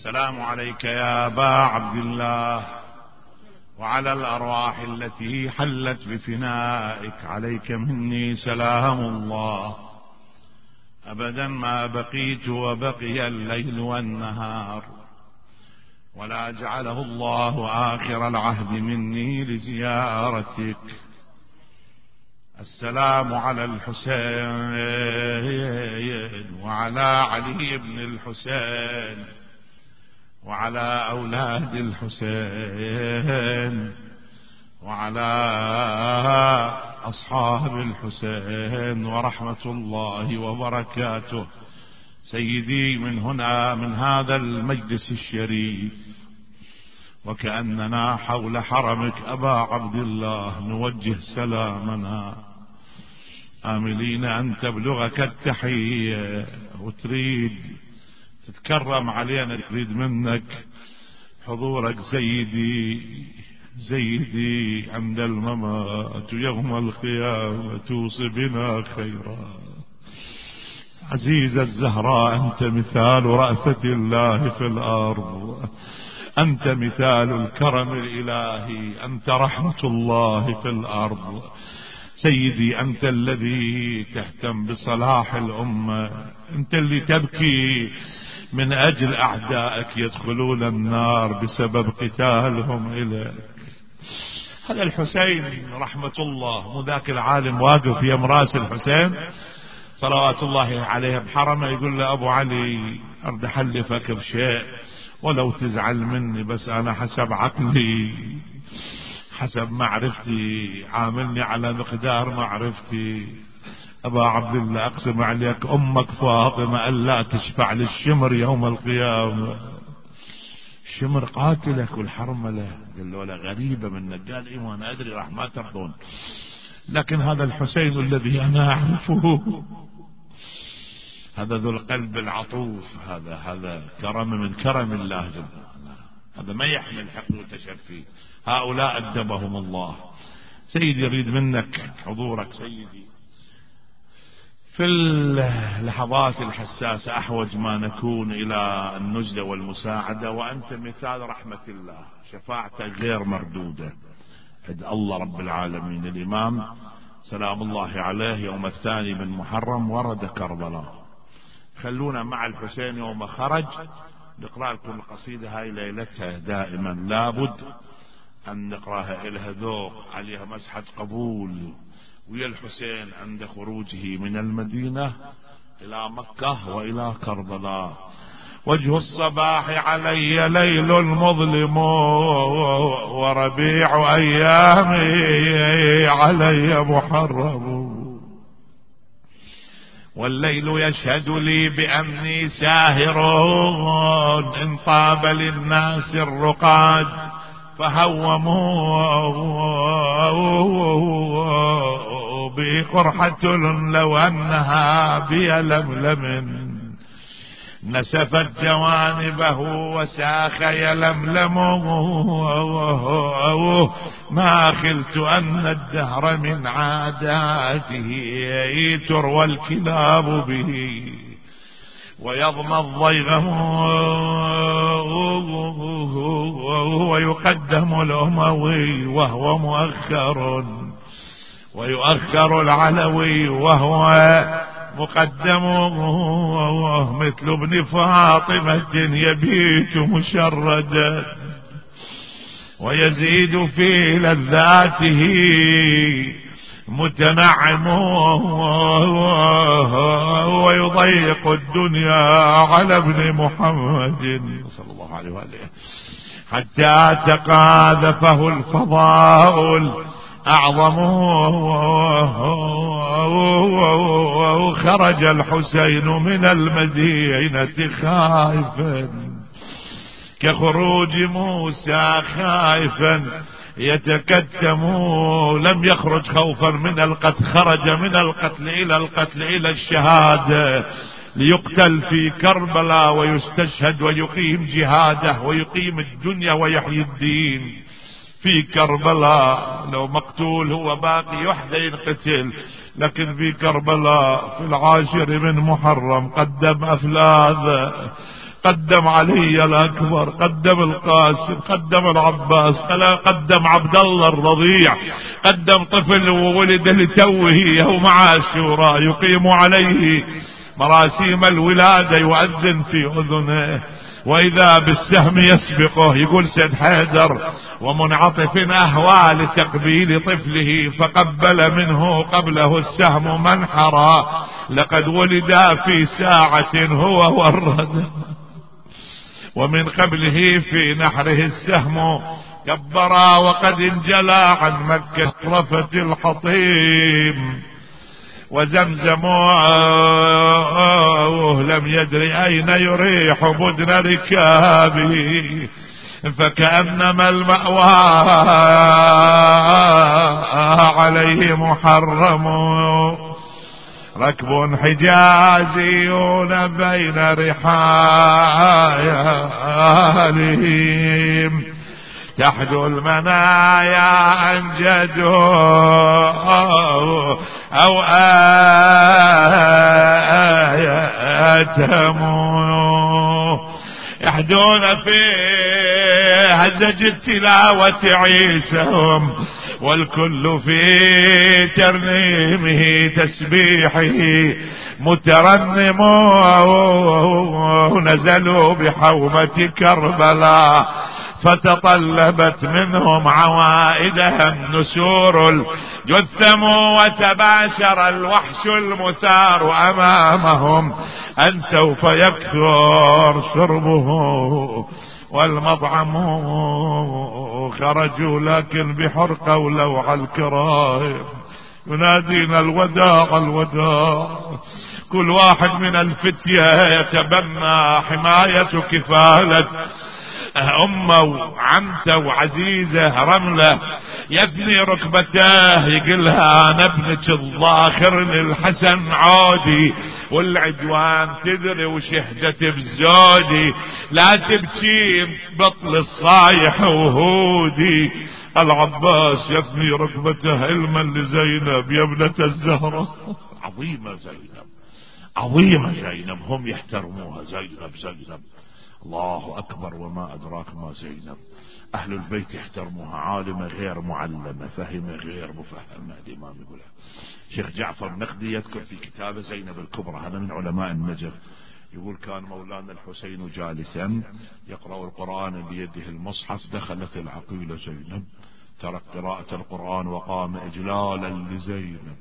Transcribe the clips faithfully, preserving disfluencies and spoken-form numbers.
السلام عليك يا أبا عبد الله وعلى الأرواح التي حلت بفنائك، عليك مني سلام الله أبدا ما بقيت وبقي الليل والنهار، ولا جعله الله آخر العهد مني لزيارتك. السلام على الحسين وعلى علي بن الحسين وعلى أولاد الحسين وعلى أصحاب الحسين ورحمة الله وبركاته. سيدي، من هنا من هذا المجلس الشريف وكأننا حول حرمك أبا عبد الله نوجه سلامنا آملين أن تبلغك التحية، وتريد تتكرم علينا، تريد منك حضورك سيدي سيدي عند الممات يوم القيامة توصي بنا خيرا. عزيزة الزهراء، أنت مثال رأفة الله في الأرض، أنت مثال الكرم الإلهي، أنت رحمة الله في الأرض. سيدي، أنت الذي تهتم بصلاح الأمة، أنت اللي تبكي من أجل أعدائك يدخلون النار بسبب قتالهم إليك. هذا الحسين رحمة الله، مو ذاك العالم واقف يم راس الحسين صلوات الله عليه بحرمه يقول له أبو علي أرد أحلفك بشيء ولو تزعل مني، بس أنا حسب عقلي حسب معرفتي عاملني على مقدار معرفتي. أبا عبد الله أقسم عليك أمك فاطمة ألا تشفع للشمر يوم القيامة. الشمر قاتلك والحرملة. قال له لا، غريبة منك. قال إيه وأنا أدري راح ما ترضون، لكن هذا الحسين الذي أنا أعرفه، هذا ذو القلب العطوف، هذا هذا كرم من كرم الله جل وعلا، هذا ما يحمل حقد وتشفي. هؤلاء أدبهم الله. سيدي، يريد منك حضورك سيدي في اللحظات الحساسة، أحوج ما نكون إلى النجدة والمساعدة، وأنت مثال رحمة الله، شفاعتك غير مردودة عند الله رب العالمين. الإمام سلام الله عليه يوم الثاني من محرم ورد كربلاء. خلونا مع الحسين يوم خرج نقرأ لكم القصيدة هاي ليلتها، دائما لابد أن نقرأها، إلها ذوق، عليها مسحة قبول. ويا الحسين عند خروجه من المدينة إلى مكة وإلى كربلاء: وجه الصباح علي ليل مظلم، وربيع أيامي علي محرم، والليل يشهد لي بأني ساهر، إن طاب للناس الرقاد فهوموا بي قرحة لو أنها بي لملم، نسفت جوانبه وساخ يلملم، ما خلت أن الدهر من عاداته تروى الكلاب به ويضمى الضيغم، ويقدم الأموي وهو مؤخر، ويؤخر العلوي وهو مقدم، مثل ابن فاطمة يبيت مشردا، ويزيد في لذاته متنعم، ويضيق الدنيا على ابن محمد صلى الله عليه وآله، حتى تقاذفه الفضاء الأعظم، خرج الحسين من المدينة خائفا كخروج موسى خائفا يتكتم، لم يخرج خوفا من القتل، خرج من القتل إلى القتل إلى الشهادة، ليقتل في كربلاء ويستشهد ويقيم جهاده ويقيم الدنيا ويحيي الدين في كربلاء. لو مقتول هو باقي وحده ينقتل، لكن في كربلاء في العاشر من محرم قدم أفلاذ قدم علي الأكبر، قدم القاسم، قدم العباس، قدم عبد الله الرضيع، قدم طفل وولد لتوه يوم عاشوراء يقيم عليه مراسيم الولادة، يؤذن في أذنه وإذا بالسهم يسبقه. يقول سيد حيدر: ومنعطف أهوى لتقبيل طفله فقبل منه قبله السهم منحرا، لقد ولدا في ساعة هو ورد، ومن قبله في نحره السهم كبرا، وقد انجلى عن مكة رفة الحطيم، وزمزم لم يدري أين يريح بدن ركابه، فكأنما المأوى عليه محرم، ركب حجازيون بين رحالهم، تحدو المنايا أنجدوا أو آياتهم، يحدون في هزج التلاوة عيسهم، والكل في ترنيمه تسبيحه مترنم، نزلوا بحومة كربلاء فتطلبت منهم عوائدها النسور الجثم، وتباشر الوحش المثار أمامهم أن سوف يكثر شربه والمطعم، خرجوا لكن بحرقة ولوع الكرائم ينادينا الوداع الوداع. كل واحد من الفتية يتبنى حماية كفالة أمه وعمته وعزيزة رملة، يثني ركبتاه يقلها: أنا ابنك الظاخر للحسن عودي، والعدوان تدري وشهدت بزودي، لا تبكي بطل الصايح وهودي. العباس يثني ركبته علما لزينب يا ابنة الزهرة. عظيمة زينب، عظيمة زينب، هم يحترموها زينب زينب. الله أكبر، وما أدراك ما زينب. أهل البيت يحترموها، عالمة غير معلمة، فهمة غير مفهمة. الإمام يقولها شيخ جعفر النقدي يذكر في كتابه زينب الكبرى، هذا من علماء النجف، يقول: كان مولانا الحسين جالسا يقرأ القرآن بيده المصحف، دخلت العقيلة زينب، ترك قراءة القرآن وقام إجلالا لزينب،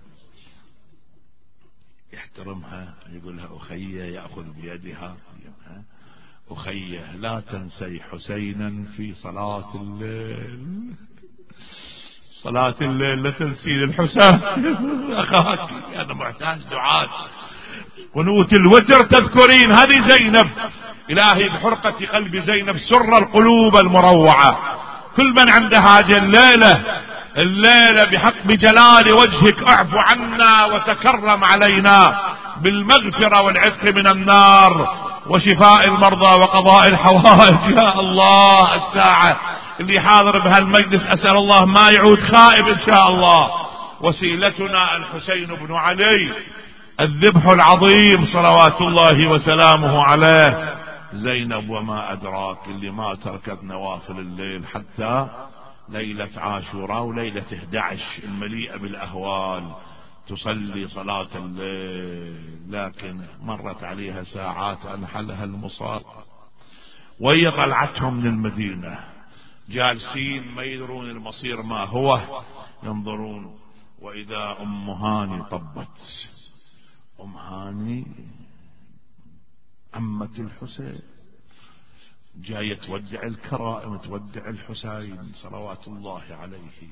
يحترمها، يقولها: أخي، يأخذ بيدها: أخي لا تنسي حسينا في صلاة الليل، صلاة الليل لا تنسين الحسين أخاك، أنا محتاج دعاء قنوت الوتر تذكرين. هذه زينب. إلهي بحرقة قلب زينب سر القلوب المروعة. كل من عند هذه الليلة الليلة بحق بجلال وجهك اعفو عنا وتكرم علينا بالمغفرة والعتق من النار وشفاء المرضى وقضاء الحوائج يا الله. الساعة اللي حاضر بها المجلس أسأل الله ما يعود خائب إن شاء الله. وسيلتنا الحسين بن علي الذبح العظيم صلوات الله وسلامه عليه. زينب وما أدراك اللي ما تركت نوافل الليل حتى ليلة عاشوراء وليلة إحدى عشر المليئة بالأهوال تصلي صلاة الليل، لكن مرت عليها ساعات أنحلها المصاب وهي طلعتهم من المدينة، جالسين ما يدرون المصير ما هو، ينظرون وإذا أم هاني طبت. أم هاني عمة الحسين جاية تودع الكرائم، تودع الحسين صلوات الله عليه.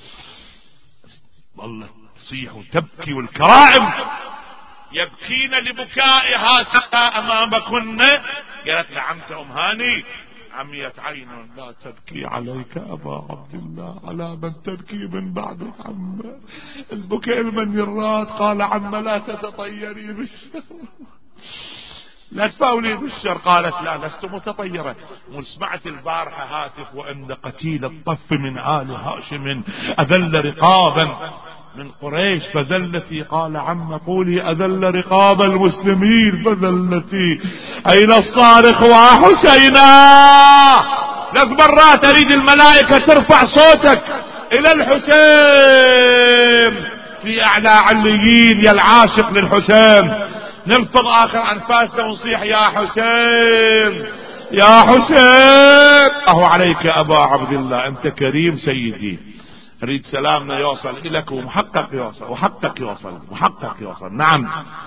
ظلت تصيح وتبكي والكرائم يبكين لبكائها سقى أمامكن. قالت لعمت أم هاني: عميت عين لا تبكي عليك أبا عبد الله، على من تبكي من بعد العم؟ البكاء المن يراد. قال: عم لا تتطيري بالشر، لا تفاولي بالشر. قالت: لا لست متطيرة، وسمعت البارحة هاتف وإن قتيل الطف من آل هاشم أذل رقابا من قريش فذلتي. قال عم قولي أذل رقاب المسلمين فذلتي. أين الصارخ وحسينا؟ ثلاث مرات أريد الملائكة ترفع صوتك إلى الحسين في أعلى عليين يا العاشق للحسين. نلفظ آخر أنفاسنا ونصيح يا حسين يا حسين. أهو عليك أبا عبد الله، أنت كريم سيدي. أريد سلامنا يوصل إليك ومحقق يوصل وحقك يوصل محقق يوصل. نعم.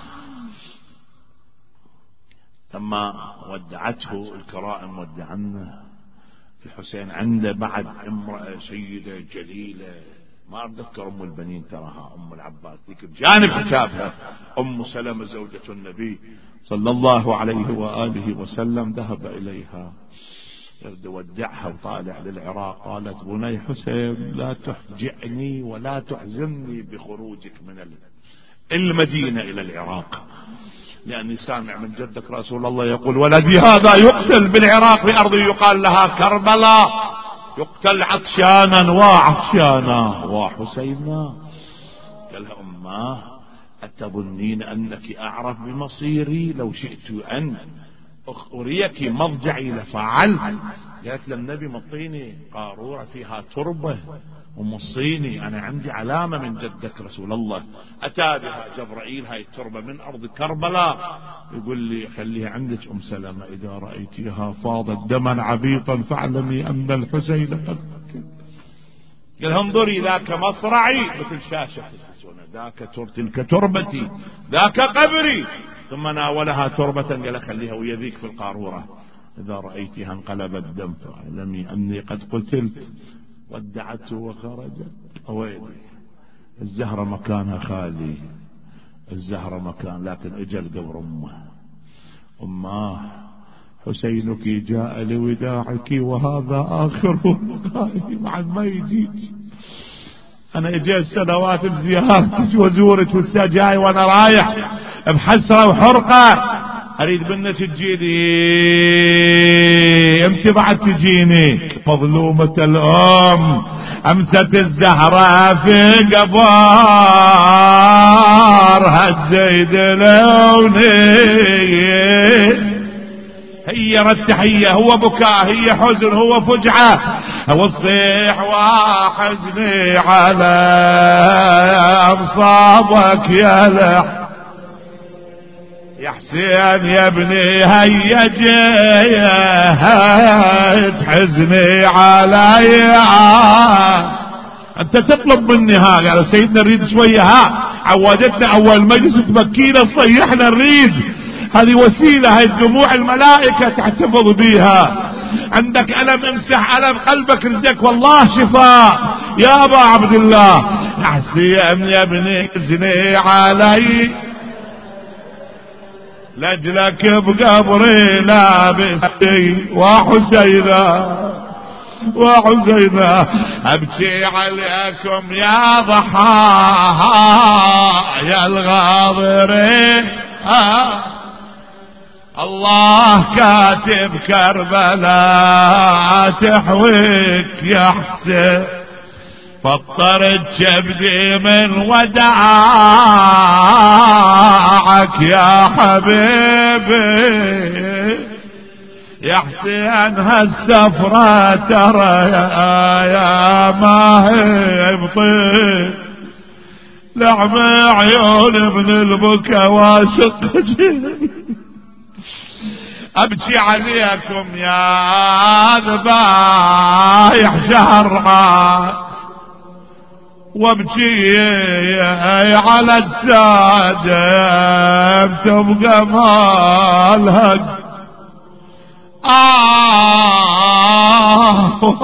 لما ودعته الكرائم ودعنا الحسين عنده بعد امرأة سيدة جليلة، ما أريد أذكر أم البنين تراها أم العباس ذيك بجانب حسابها أم سلمة زوجة النبي صلى الله عليه وآله وسلم. ذهب إليها يريد يودعها وطالع للعراق. قالت بني حسين لا تفجعني ولا تحزنني بخروجك من المدينة إلى العراق، لأني سامع من جدك رسول الله يقول ولدي هذا يقتل بالعراق في أرض يقال لها كربلاء، يقتل عطشانا وعطشانا وحسينا. قالها أماه أتظنين أنك أعرف بمصيري؟ لو شئت أن أريك مضجعي لفعلت. قالت للنبي مطيني قارورة فيها تربة ومصيني، أنا عندي علامة من جدك رسول الله. أتى بها جبرائيل هاي التربة من أرض كربلاء، يقول لي خليها عندك أم سلمة، إذا رأيتها فاضت دما عبيطا فاعلمي أن الحسين قد قال انظري ذاك مصرعي مثل شاشة ذاك تلك تربتي ذاك قبري. ثم ناولها تربة قال خليها ويذيك في القارورة، إذا رأيتها انقلب الدم فاعلمي أني قد قتلت. ودعته وخرجت. أويلي الزهرة مكانها خالي، الزهرة مكان، لكن اجل قبر أمه. أماه حسينك جاء لوداعك وهذا آخر لقائه، بعد ما يجيك. أنا اجيت سنوات بزيارتك وزورك والسجاي وأنا رايح بحسرة وحرقة، أريد منك تجيني. امتى بعد تجيني؟ مظلومة الأم أمست الزهرة في قبارها الزيد لوني. هي التحية هو بكاء هي حزن هو فجعة، هو الصيح وحزني على أمصابك يا لح يا حسين يا ابني هيا جيت حزني علي. انت تطلب مني ها قال سيدنا نريد شوية، ها عودتنا اول مجلس تبكينا صيحنا نريد، هذه وسيلة، هاي دموع الملائكة تحتفظ بيها. عندك ألم امسح ألم قلبك رزقك والله شفاء يا أبا عبد الله. يا حسين يا ابني حزني علي لجلك بقبري لابسي وحسينا وحسينا أبكي عليكم يا ضحايا الغاضرين. آه الله كاتب كربلاء تحويك يا حسين، فطرت كبدي من وداعك يا حبيبي. يا حسين هالسفرة ترى يا ما هي بطيب، لعم عيون ابن البكا واشق جيل. أبكي عليكم يا ذبايح شهرها، وابكي على السادة تبقى مالها. آه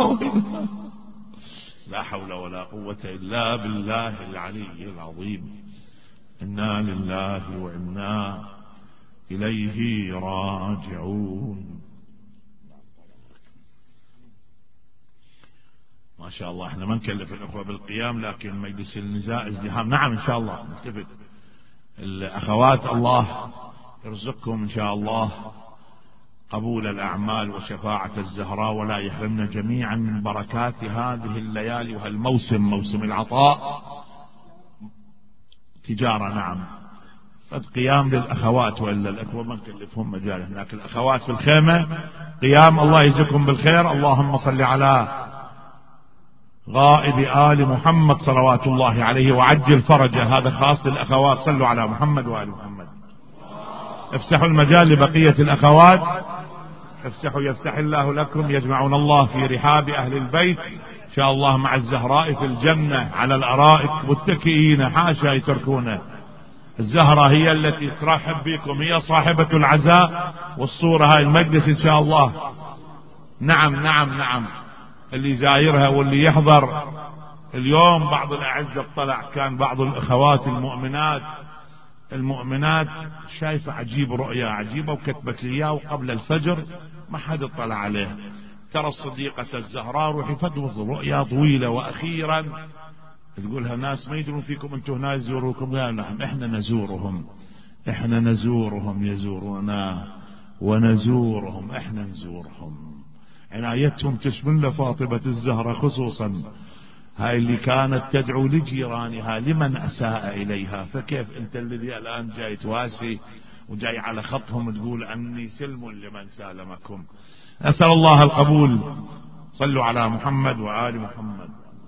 لا حول ولا قوة إلا بالله العلي العظيم. إنا لله وإنا إليه راجعون. ما شاء الله احنا ما نكلف الأخوة بالقيام، لكن مجلس النزاع ازدحام. نعم إن شاء الله نلتفت الأخوات، الله يرزقكم إن شاء الله قبول الأعمال وشفاعة الزهراء، ولا يحرمنا جميعا من بركات هذه الليالي وهالموسم موسم العطاء تجارة نعم، قد قيام للأخوات، وإلا الأخوة ما نكلفهم مجال هناك، الأخوات في الخيمة قيام. الله يجزيكم بالخير. اللهم صل على غائب آل محمد صلوات الله عليه وعجل فرجه. هذا خاص للأخوات، صلوا على محمد وآل محمد. افسحوا المجال لبقية الأخوات، افسحوا يفسح الله لكم. يجمعون الله في رحاب أهل البيت إن شاء الله مع الزهراء في الجنة على الأرائك متكئين، حاشا يتركونه. الزهرة هي التي ترحب بكم، هي صاحبة العزاء والصورة هاي المجلس إن شاء الله. نعم نعم نعم، اللي زايرها واللي يحضر اليوم. بعض الأعزة طلع كان بعض الأخوات المؤمنات المؤمنات شايفة عجيب، رؤيا عجيبة، وكتبت لي اياه وقبل الفجر ما حد اطلع عليه. ترى الصديقة الزهراء روحي فدوز رؤيا طويلة، وأخيرا تقولها ناس ما يدرون فيكم انتم هنا يزوروكم. لا نحن احنا نزورهم، احنا نزورهم، يزورنا ونزورهم، احنا نزورهم. عنايتهم تشمل فاطمة الزهراء خصوصا، هاي اللي كانت تدعو لجيرانها لمن أساء إليها. فكيف أنت الذي الآن جاي تواسي وجاي على خطهم تقول أني سلم لمن سالمكم؟ أسأل الله القبول. صلوا على محمد وآل محمد.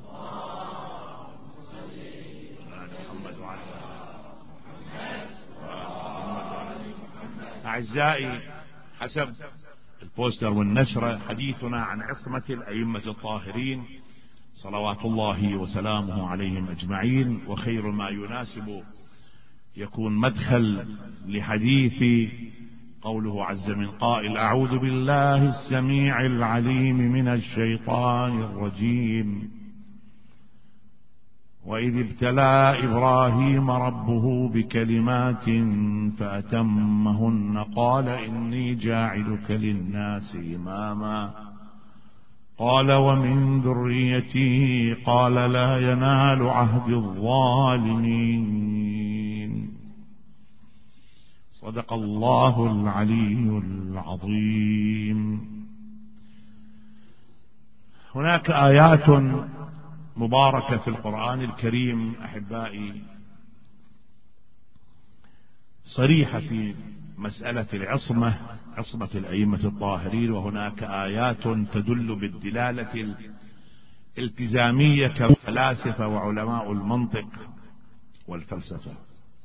أعزائي، حسب البوستر والنشرة حديثنا عن عصمة الأئمة الطاهرين صلوات الله وسلامه عليهم أجمعين، وخير ما يناسب يكون مدخل لحديث قوله عز من قائل: أعوذ بالله السميع العليم من الشيطان الرجيم. وإذ ابتلى إبراهيم ربه بكلمات فأتمهن قال إني جاعلك للناس إماما قال ومن ذريتي قال لا ينال عهد الظالمين. صدق الله العلي العظيم. هناك آيات مباركة في القرآن الكريم أحبائي صريحة في مسألة العصمة، عصمة الأئمة الطاهرين، وهناك آيات تدل بالدلالة الالتزامية كفلاسفة وعلماء المنطق والفلسفة.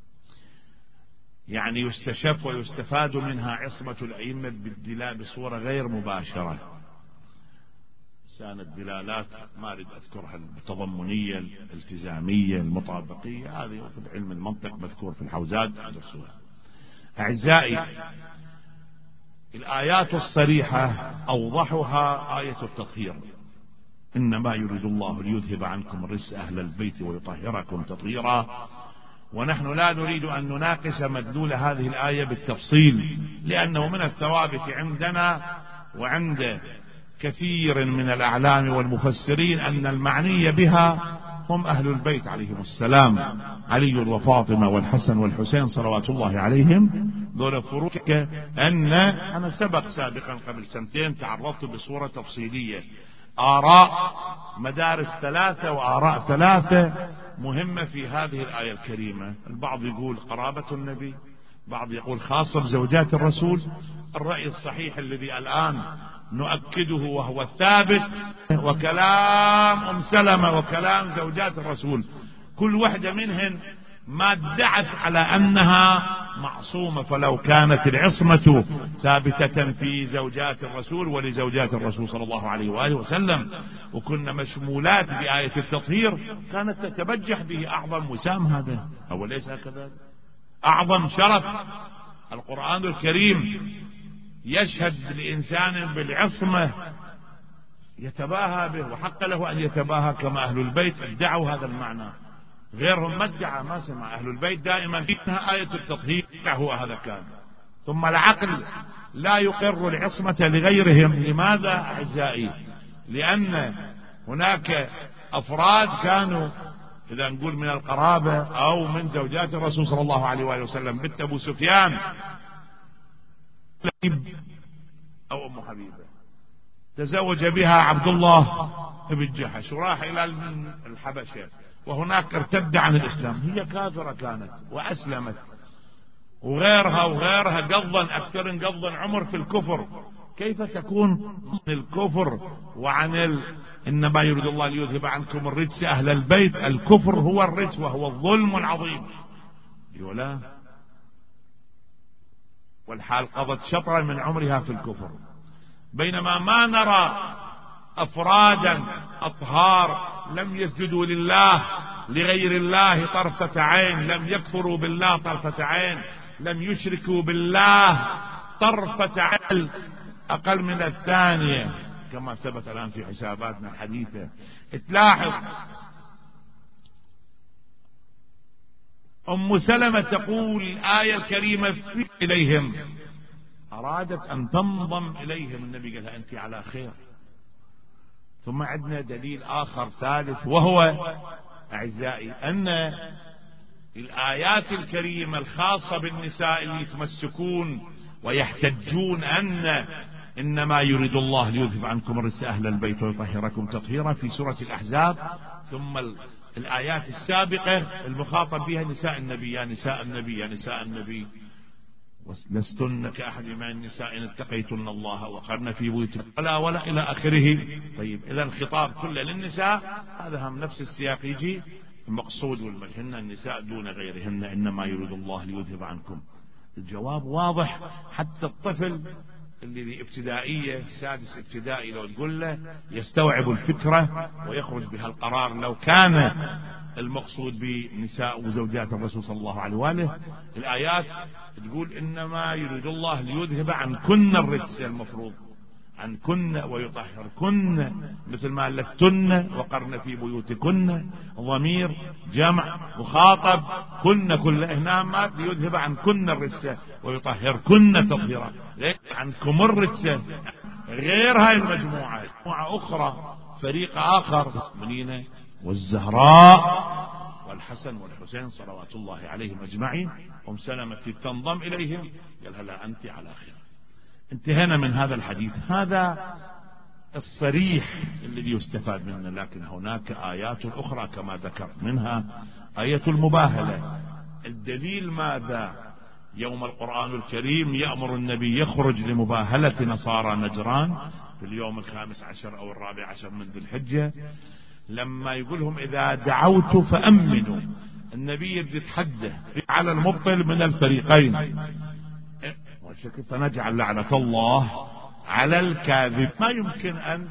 يعني يستشف ويستفاد منها عصمة الأئمة بالدلالة بصورة غير مباشرة. سان الدلالات ما أريد أذكرها، التضمنية الالتزامية المطابقية، هذه في علم المنطق مذكور في الحوزات درسوها. أعزائي، الآيات الصريحة أوضحها آية التطهير: إنما يريد الله ليذهب عنكم الرجس أهل البيت ويطهركم تطهيرا. ونحن لا نريد أن نناقش مدلول هذه الآية بالتفصيل، لأنه من الثوابت عندنا وعند كثير من الأعلام والمفسرين أن المعني بها هم أهل البيت عليهم السلام، علي وفاطمة والحسن والحسين صلوات الله عليهم. دول فروق أن أنا سبق سابقا قبل سنتين تعرضت بصورة تفصيلية آراء مدارس ثلاثة وآراء ثلاثة مهمة في هذه الآية الكريمة. البعض يقول قرابة النبي، بعض يقول خاصة بزوجات الرسول. الرأي الصحيح الذي الآن نؤكده وهو الثابت وكلام أم سلمة وكلام زوجات الرسول، كل واحدة منهن ما ادعت على أنها معصومة، فلو كانت العصمة ثابتة في زوجات الرسول ولزوجات الرسول صلى الله عليه وآله وسلم وكنا مشمولات بآية التطهير كانت تتبجح به أعظم وسام. هذا أو ليس هكذا؟ أعظم شرف. القرآن الكريم يشهد لإنسان بالعصمة يتباهى به، وحق له أن يتباهى كما أهل البيت ادعوا هذا المعنى. غيرهم ما ادعى، ما سمع. أهل البيت دائما فيها آية التطهير هو هذا كان. ثم العقل لا يقر العصمة لغيرهم. لماذا أعزائي؟ لأن هناك أفراد كانوا إذا نقول من القرابة أو من زوجات الرسول صلى الله عليه وآله وسلم، بنت أبو سفيان أو أم حبيبة تزوج بها عبد الله بن جحش وراح إلى الحبشة وهناك ارتد عن الإسلام، هي كافرة كانت وأسلمت، وغيرها وغيرها قضا أكثر قضا عمر في الكفر، كيف تكون الكفر وعن ال... إنما يريد الله ليذهب عنكم الرجس أهل البيت، الكفر هو الرجس وهو الظلم العظيم ولا، والحال قضت شطرا من عمرها في الكفر، بينما ما نرى أفرادا أطهار لم يسجدوا لله لغير الله طرفة عين، لم يكفروا بالله طرفة عين، لم يشركوا بالله طرفة عين أقل من الثانية كما ثبت الآن في حساباتنا الحديثة. تلاحظ أم سلمة تقول الآية الكريمة في إليهم، أرادت أن تنضم إليهم، النبي قالها أنت على خير. ثم عندنا دليل آخر ثالث، وهو أعزائي أن الآيات الكريمة الخاصة بالنساء اللي يتمسكون ويحتجون أن إنما يريد الله ليذهب عنكم الرجس أهل البيت ويطهركم تطهيرا في سورة الأحزاب، ثم الآيات السابقة المخاطب بها نساء النبي، يا نساء النبي يا نساء النبي لستن كأحد من النساء إن اتقيتن الله وقرن في بيوتكن ولا ولا إلى آخره. طيب إذا الخطاب كله للنساء، هذا هم نفس السياق يجي المقصود والمجهن النساء دون غيرهن، إنما يريد الله ليذهب عنكم. الجواب واضح، حتى الطفل اللي ابتدائية سادس ابتدائي لو تقول له يستوعب الفكرة ويخرج بها القرار، لو كان المقصود بنساء وزوجات الرسول صلى الله عليه وآله. الآيات تقول إنما يريد الله ليذهب عنكن الرجس، المفروض عنكن ويطهركن، مثل ما لستن وقرن في بيوتكن، ضمير جمع مخاطب كن كل هنا ما ليذهب عنكن الرجس ويطهركن تطهيرا، عنكم الرجس غير هاي المجموعة، مجموعة أخرى فريق آخر منين والزهراء والحسن والحسين صلوات الله عليهم أجمعين. أم سلمة تنضم إليهم قال هلا أنت على خير. انتهينا من هذا الحديث، هذا الصريح الذي يستفاد منه، لكن هناك آيات أخرى كما ذكرت، منها آية المباهلة. الدليل ماذا؟ يوم القرآن الكريم يأمر النبي يخرج لمباهلة نصارى نجران في اليوم الخامس عشر أو الرابع عشر من ذي الحجة، لما يقولهم إذا دعوت فأمنوا، النبي يتحدث على المبطل من الفريقين، فنجعل لعنة الله على الكاذب. ما يمكن أن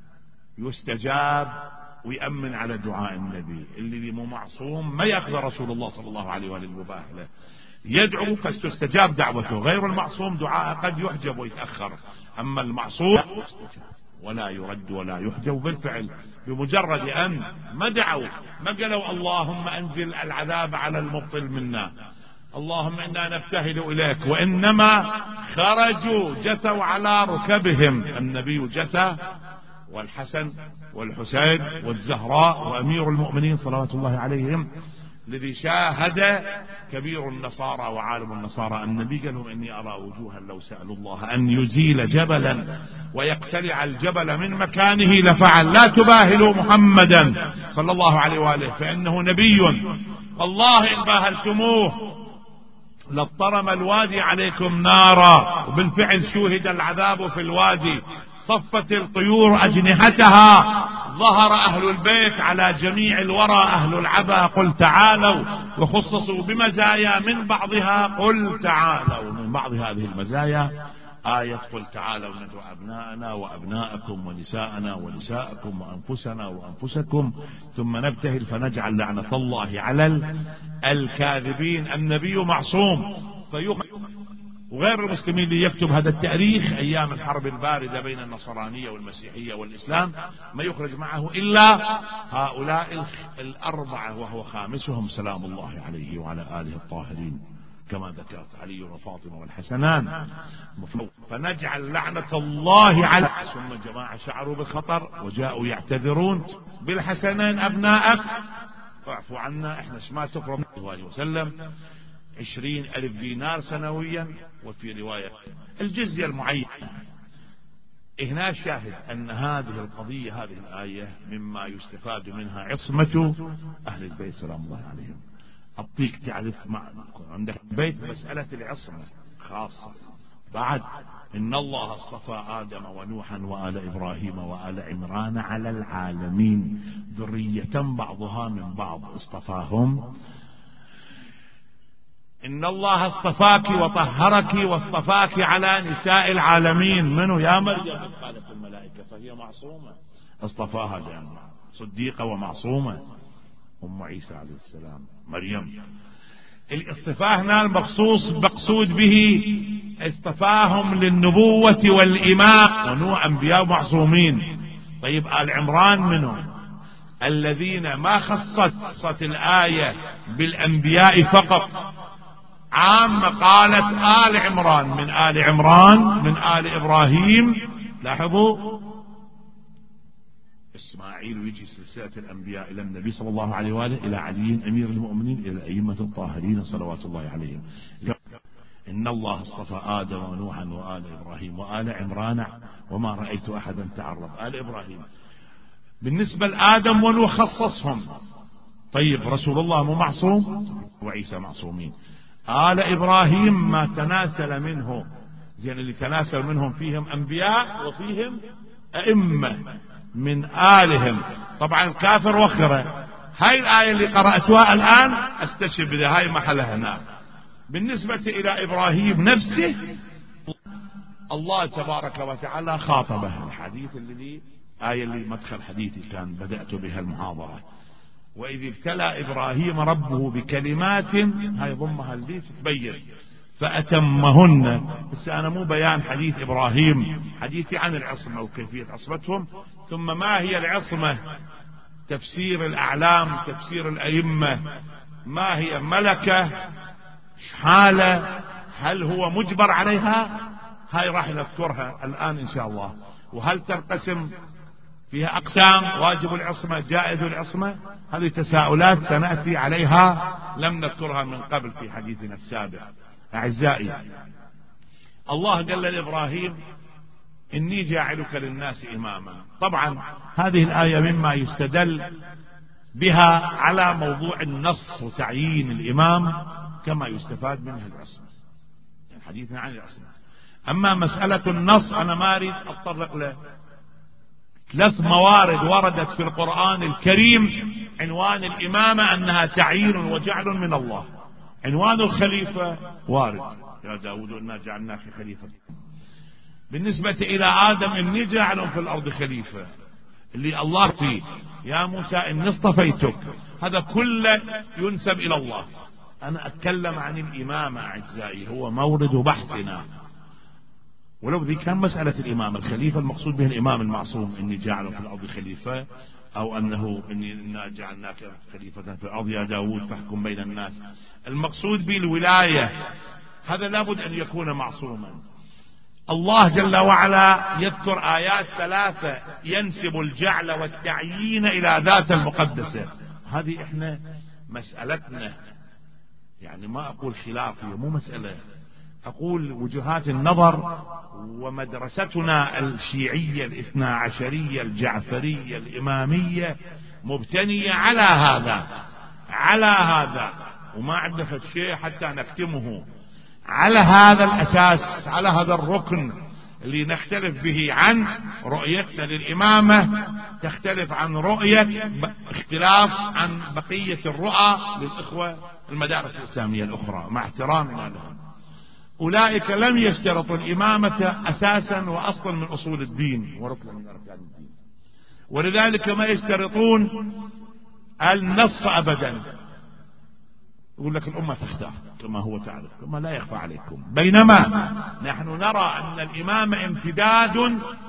يستجاب ويأمن على دعاء النبي اللي مو معصوم، ما يأخذ رسول الله صلى الله عليه وآله المباهلة، يدعو فاستجاب دعوته، غير المعصوم دعاء قد يحجب ويتأخر، أما المعصوم ولا يرد ولا يحجب. بالفعل بمجرد أن ما دعوا ما قالوا اللهم أنزل العذاب على المبطل منا، اللهم إنا نبتهل إليك، وإنما خرجوا جثوا على ركبهم، النبي جثى والحسن والحسين والزهراء وأمير المؤمنين صلوات الله عليهم الذي شاهد كبير النصارى وعالم النصارى النبي، قال لهم إني أرى وجوها لو سألوا الله أن يزيل جبلا ويقتلع الجبل من مكانه لفعل، لا تباهلوا محمدا صلى الله عليه وآله فإنه نبي، والله إن باهلتموه لاضطرم الوادي عليكم نارا. وبالفعل شوهد العذاب في الوادي، صفت الطيور أجنحتها، ظهر أهل البيت على جميع الورى أهل العبا، قل تعالوا، وخصصوا بمزايا من بعضها، قل تعالوا. من بعض هذه المزايا آية قل تعالوا ندعو أبناءنا وأبناءكم ونساءنا ونساءكم وأنفسنا وأنفسكم ثم نبتهل فنجعل لعنة الله على الكاذبين. النبي معصوم، فيخرج وغير المسلمين اللي يكتب هذا التاريخ أيام الحرب الباردة بين النصرانية والمسيحية والإسلام ما يخرج معه إلا هؤلاء الأربعة، وهو خامسهم سلام الله عليه وعلى آله الطاهرين كما ذكرت علي وفاطمة والحسنان. فنجعل لعنة الله على. ثم جماعة شعروا بالخطر وجاءوا يعتذرون بالحسنين أبناءك واعفوا عنا، احنا ما تقرب صلى الله عليه وسلم عشرين ألف دينار سنويا، وفي رواية الجزية المعينة هنا شاهد أن هذه القضية، هذه الآية مما يستفاد منها عصمة أهل البيت سلام الله عليهم. أعطيك تعرف مع عندك بيت مسألة العصمة خاصة. بعد إن الله اصطفى آدم ونوحا وآل إبراهيم وآل عمران على العالمين ذرية بعضها من بعض، اصطفاهم. إن الله اصطفاك وطهرك واصطفاك على نساء العالمين. منه يا مريم قالت الملائكة فهي معصومة، اصطفاها لأن صديقة ومعصومة. أم عيسى عليه السلام مريم. الاصطفاء هنا المخصوص مقصود به اصطفاهم للنبوة والإماء، ونوع أنبياء معصومين. طيب آل عمران منهم الذين ما خصت الآية بالأنبياء فقط، عام قالت آل عمران، من آل عمران من آل إبراهيم. لاحظوا إسماعيل ويجي سلسلة الأنبياء إلى النبي صلى الله عليه وآله، إلى علي أمير المؤمنين، إلى الأئمة الطاهرين صلوات الله عليهم. إن الله اصطفى آدم ونوحا وآل إبراهيم وآل عمران وما رأيت أحدا تعرض. آل إبراهيم بالنسبة لآدم ونوح خصصهم. طيب رسول الله مو معصوم؟ وعيسى معصومين. آل إبراهيم ما تناسل منه، زين اللي تناسل منهم فيهم أنبياء وفيهم أئمة من آلهم. طبعا كافر وخرة. هاي الآية اللي قرأتها الآن استشهد بها، هاي محلها هنا. بالنسبة إلى إبراهيم نفسه الله تبارك وتعالى خاطبه. الحديث الذي آية اللي مدخل حديثي كان بدأت بها المحاضرة، وإذ ابتلى إبراهيم ربه بكلمات، هاي ضمها اللي تتبين فأتمهن. بس أنا مو بيان حديث إبراهيم، حديثي عن العصمة وكيفية عصمتهم، ثم ما هي العصمة، تفسير الأعلام، تفسير الأئمة، ما هي ملكة، حالة، هل هو مجبر عليها، هاي راح نذكرها الآن إن شاء الله. وهل تنقسم فيها أقسام، واجب العصمة، جائز العصمة، هذه تساؤلات سنأتي عليها لم نذكرها من قبل في حديثنا السابق. أعزائي، الله قال لإبراهيم إني جاعلك للناس إماما. طبعا هذه الآية مما يستدل بها على موضوع النص وتعيين الإمام كما يستفاد منها العصمة، يعني حديثنا عن العصمة. أما مسألة النص أنا ما أريد أتطرق له. ثلاث موارد وردت في القرآن الكريم عنوان الإمامة أنها تعيين وجعل من الله. عنوان الخليفة وارد، يا داود إنا جعلناك خليفة. بالنسبة إلى آدم إني جاعل في الأرض خليفة، اللي الله فيه يا موسى إني اصطفيتك، هذا كله ينسب إلى الله. أنا أتكلم عن الإمامة أعزائي، هو مورد بحثنا. ولو ذي كان مسألة الإمام الخليفة المقصود به الإمام المعصوم، إني جاعل في الأرض خليفة، أو أنه إني إنا جعلناك خليفة في الأرض يا داود فاحكم بين الناس. المقصود به الولاية، هذا لابد أن يكون معصوما. الله جل وعلا يذكر آيات ثلاثة ينسب الجعل والتعيين إلى ذات المقدسة. هذه إحنا مسألتنا، يعني ما أقول خلافية، مو مسألة، أقول وجهات النظر. ومدرستنا الشيعية الاثنى عشرية الجعفرية الإمامية مبتنية على هذا، على هذا، وما عندنا شيء حتى نكتمه. على هذا الأساس، على هذا الركن اللي نختلف به عن رؤيتنا للإمامة، تختلف عن رؤية اختلاف عن بقية الرؤى للإخوة المدارس الإسلامية الأخرى، مع احترامنا لهم. أولئك لم يشترطوا الإمامة أساسا وأصلا من أصول الدين وركن من أركان الدين، ولذلك ما يشترطون النص أبدا. يقول لك الأمة تختار كما هو تعرف، كما لا يخفى عليكم. بينما نحن نرى أن الإمامة امتداد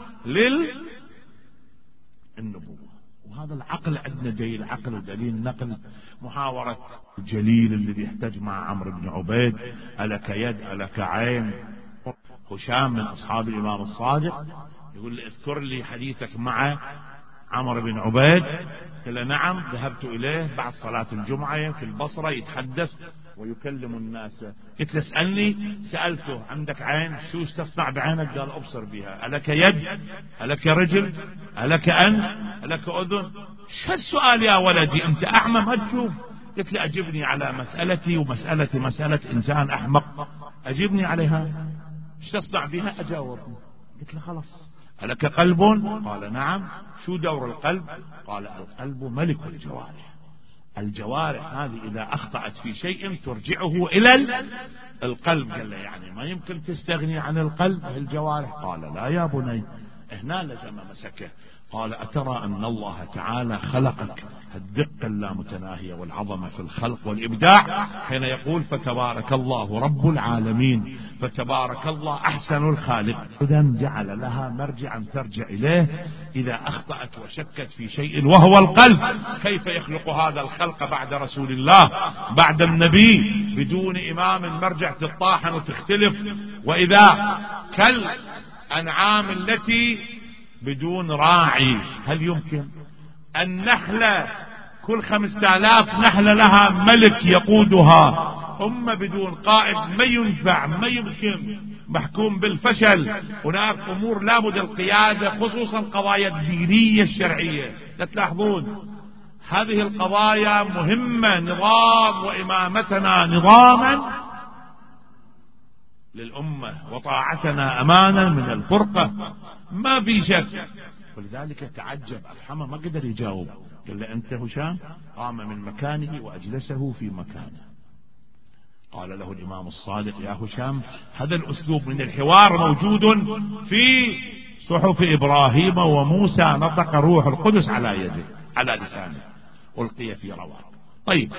للنبوة، وهذا العقل عندنا جاي، العقل ودليل نقل محاورة جليل الذي يحتج مع عمرو بن عبيد، ألك يد ألك عين. هشام من أصحاب الإمام الصادق يقول لي اذكر لي حديثك مع عمرو بن عبيد. قال نعم، ذهبت إليه بعد صلاة الجمعة في البصرة يتحدث ويكلم الناس. قلت له اسألني، سألته عندك عين؟ شو تصنع بعينك؟ قال أبصر بها. ألك يد؟ ألك رجل؟ ألك أنف؟ ألك أذن؟ شو السؤال يا ولدي؟ أنت أعمى ما تشوف؟ قلت له أجبني على مسألتي، ومسألتي مسألة إنسان أحمق، أجبني عليها. شو تصنع بها؟ أجاوب. قلت له خلاص. ألك قلب؟ قال نعم. شو دور القلب؟ قال القلب ملك الجوارح، الجوارح هذه إذا أخطأت في شيء ترجعه إلى القلب. قال له يعني ما يمكن تستغني عن القلب الجوارح؟ قال لا يا بني. هنا لزم مسكه. قال أترى أن الله تعالى خلقك الدقة اللامتناهية والعظمة في الخلق والإبداع، حين يقول فتبارك الله رب العالمين، فتبارك الله أحسن الخالق. إذن جعل لها مرجعا ترجع إليه إذا أخطأت وشكت في شيء وهو القلب. كيف يخلق هذا الخلق بعد رسول الله، بعد النبي، بدون إمام مرجع تطاحن وتختلف؟ وإذا كالأنعام التي بدون راعي، هل يمكن؟ النحلة كل خمسة آلاف نحلة لها ملك يقودها، أمة بدون قائد ما ينفع، ما يمكن، محكوم بالفشل. هناك أمور لابد القيادة، خصوصا قضايا الدينية الشرعية. لا تلاحظون هذه القضايا مهمة، نظام وإمامتنا نظاما للأمة، وطاعتنا أمانا من الفرقة، ما في شك. ولذلك تعجب الحمى ما قدر يجاوب. قال له أنت هشام؟ قام من مكانه وأجلسه في مكانه. قال له الإمام الصادق يا هشام هذا الأسلوب من الحوار موجود في صحف إبراهيم وموسى، نطق روح القدس على يده على لسانه، ألقي في رواق. طيب،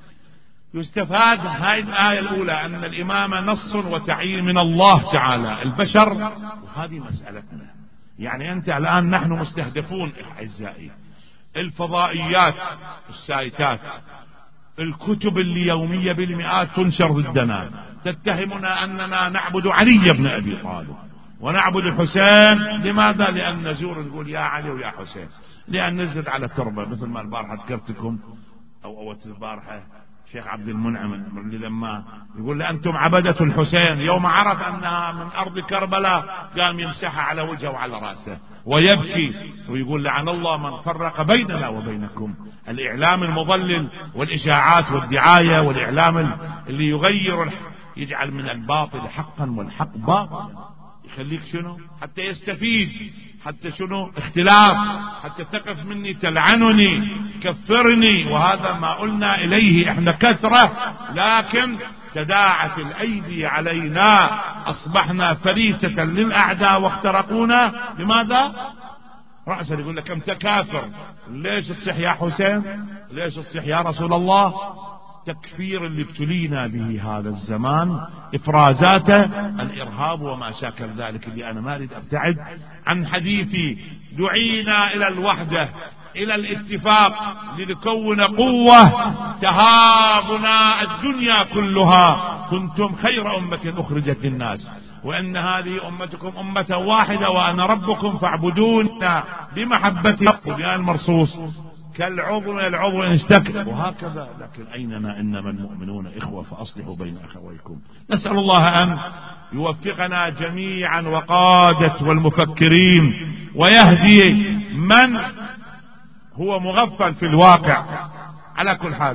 يستفاد هاي الآية الأولى أن الإمامة نص وتعيين من الله تعالى. البشر، وهذه مسألتنا، يعني أنت الآن نحن مستهدفون أعزائي، الفضائيات السايتات، الكتب اللي يومية بالمئات تنشر ضدنا، تتهمنا أننا نعبد علي بن أبي طالب ونعبد الحسين. لماذا؟ لأن نزور نقول يا علي ويا حسين، لأن نزل على تربة، مثل ما البارحة ذكرتكم أو أوت البارحة شيخ عبد المنعم اللي لما يقول لأنتم عبدة الحسين، يوم عرف أنها من أرض كربلاء قام يمسحها على وجهه وعلى رأسه ويبكي ويقول لعن الله من فرق بيننا وبينكم. الإعلام المضلل والإشاعات والدعاية والإعلام اللي يغير، يجعل من الباطل حقا والحق باطلا، يخليك شنو؟ حتى يستفيد، حتى شنو؟ اختلاف، حتى تقف مني تلعنني كفرني. وهذا ما قلنا إليه، احنا كثرة لكن تداعت الأيدي علينا، أصبحنا فريسة للأعداء واخترقونا. لماذا؟ رأسا يقول لك أنت كافر، ليش تصيح يا حسين؟ ليش تصيح يا رسول الله؟ تكفير اللي ابتلينا به هذا الزمان، إفرازاته الإرهاب وما شاكل ذلك، اللي أنا ما أريد أبتعد عن حديثي. دعينا إلى الوحدة، إلى الاتفاق، لنكون قوة تهابنا الدنيا كلها. كنتم خير أمة أخرجت للناس، وأن هذه أمتكم أمة واحدة وأنا ربكم فاعبدون بمحبتي. يا المرصوص كالعضو العضو إن اشتكى، وهكذا. لكن أيننا إنما المؤمنون إخوة فأصلحوا بين أخويكم. نسأل الله أن يوفقنا جميعا وقادة والمفكرين، ويهدي من هو مغفل في الواقع. على كل حال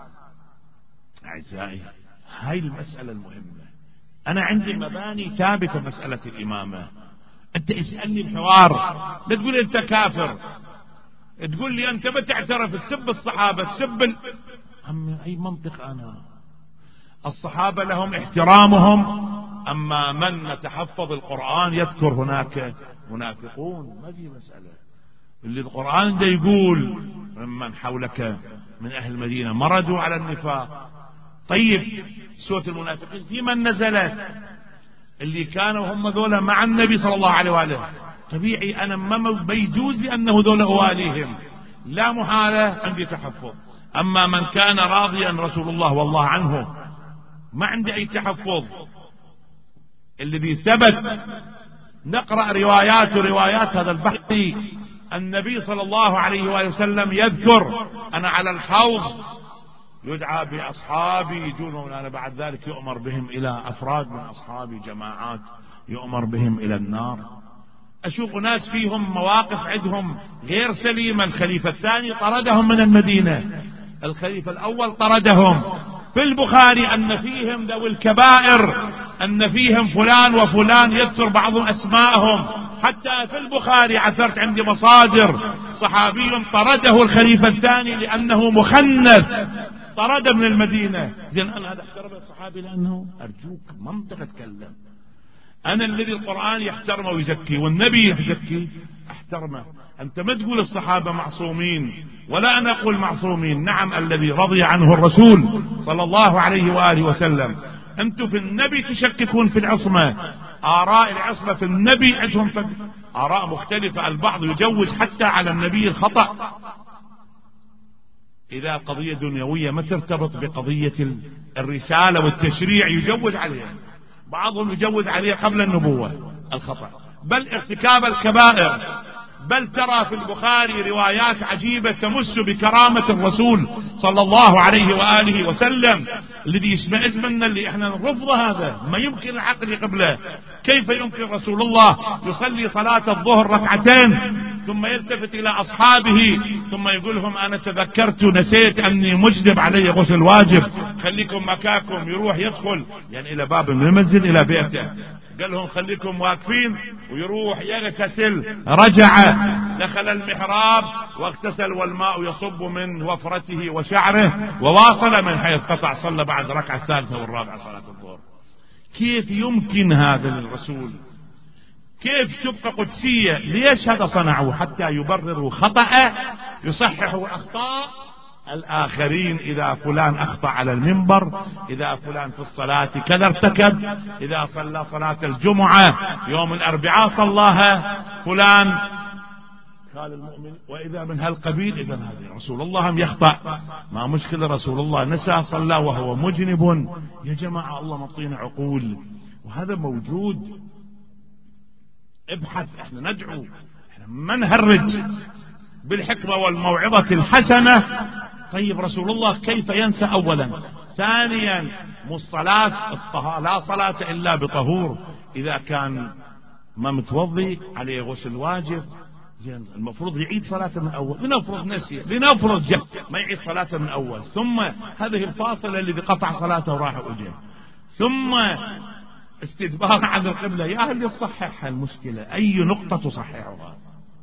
أعزائي، هاي المسألة المهمة. أنا عندي مباني ثابتة مسألة الإمامة. أنت اسألني الحوار، لا تقول أنت كافر، تقول لي أنت ما تعترف، تسب الصحابة، تسب ال... أم أي منطق أنا؟ الصحابة لهم احترامهم، أما من نتحفظ القرآن يذكر هناك منافقون. ما في مسألة اللي القرآن ده يقول ممن حولك من أهل المدينة مردوا على النفاق. طيب سورة المنافقين في من نزلت؟ اللي كانوا هم ذولا مع النبي صلى الله عليه وآله. طبيعي أنا ما بيجوز لأنه ذولا أواليهم، لا محالة عندي تحفظ. أما من كان راضيا رسول الله والله عنه ما عندي أي تحفظ. الذي ثبت نقرأ روايات وروايات هذا البحث، النبي صلى الله عليه وآله وسلم يذكر أنا على الحوض يدعى بأصحابي يجون مولانا، بعد ذلك يؤمر بهم إلى أفراد من أصحابي جماعات يؤمر بهم إلى النار. أشوف ناس فيهم مواقف عندهم غير سليمة. الخليفة الثاني طردهم من المدينة، الخليفة الأول طردهم. في البخاري أن فيهم ذوي الكبائر، أن فيهم فلان وفلان يذكر بعضهم أسماءهم، حتى في البخاري عثرت عندي مصادر صحابي طرده الخليفة الثاني لأنه مخنث، طرد من المدينة. زين أنا هذا احترم الصحابي لأنه أرجوك منطق أتكلم، أنا الذي القرآن يحترمه ويزكيه والنبي يزكيه احترمه. أنت ما تقول الصحابة معصومين ولا أنا أقول معصومين، نعم الذي رضي عنه الرسول صلى الله عليه وآله وسلم. أنتم في النبي تشككون في العصمة، آراء العصمة في النبي عندهم آراء مختلفة، البعض يجوز حتى على النبي الخطأ إذا قضية دنيوية ما ترتبط بقضية الرسالة والتشريع يجوز عليها، بعضهم يجوز عليه قبل النبوة الخطأ، بل ارتكاب الكبائر. بل ترى في البخاري روايات عجيبة تمس بكرامة الرسول صلى الله عليه وآله وسلم، الذي يشمئز منا اللي احنا نرفض هذا، ما يمكن العقل يقبله. كيف يمكن رسول الله يصلي صلاة الظهر ركعتين ثم يلتفت إلى أصحابه ثم يقول لهم أنا تذكرت نسيت أني مجنب علي غسل واجب، خليكم مكاكم، يروح يدخل يعني إلى باب من المسجد إلى بيته، قال لهم خليكم واقفين، ويروح يغتسل. رجع دخل المحراب واغتسل والماء يصب من وفرته وشعره، وواصل من حيث قطع، صلى بعد ركعة الثالثة والرابعة صلاة الظهر. كيف يمكن هذا للرسول؟ كيف تبقى قدسية؟ ليش هذا صنعوا؟ حتى يبرروا خطأ، يصححوا أخطاء الآخرين. إذا فلان أخطأ على المنبر، إذا فلان في الصلاة كذا ارتكب، إذا صلى صلاة الجمعة يوم الأربعاء صلاها فلان قال المؤمن وإذا من هالقبيل، إذا هذا رسول الله هم يخطأ، ما مشكلة رسول الله نسى صلى وهو مجنب. يا جماعة الله مطينا عقول، وهذا موجود. ابحث، احنا ندعو، احنا ما نهرج بالحكمة والموعظة الحسنة. طيب رسول الله كيف ينسى؟ أولا. ثانيا مصطلات الطهارة، لا صلاة إلا بطهور. إذا كان ما متوضي عليه غسل واجب، زين المفروض يعيد صلاة من أول. لنفرض نسي، لنفرض جهل، ما يعيد صلاة من أول. ثم هذه الفاصلة الذي قطع صلاته وراح وجه، ثم استدبار عن القبلة. يا أهل يصحح المشكلة، أي نقطة تصححها؟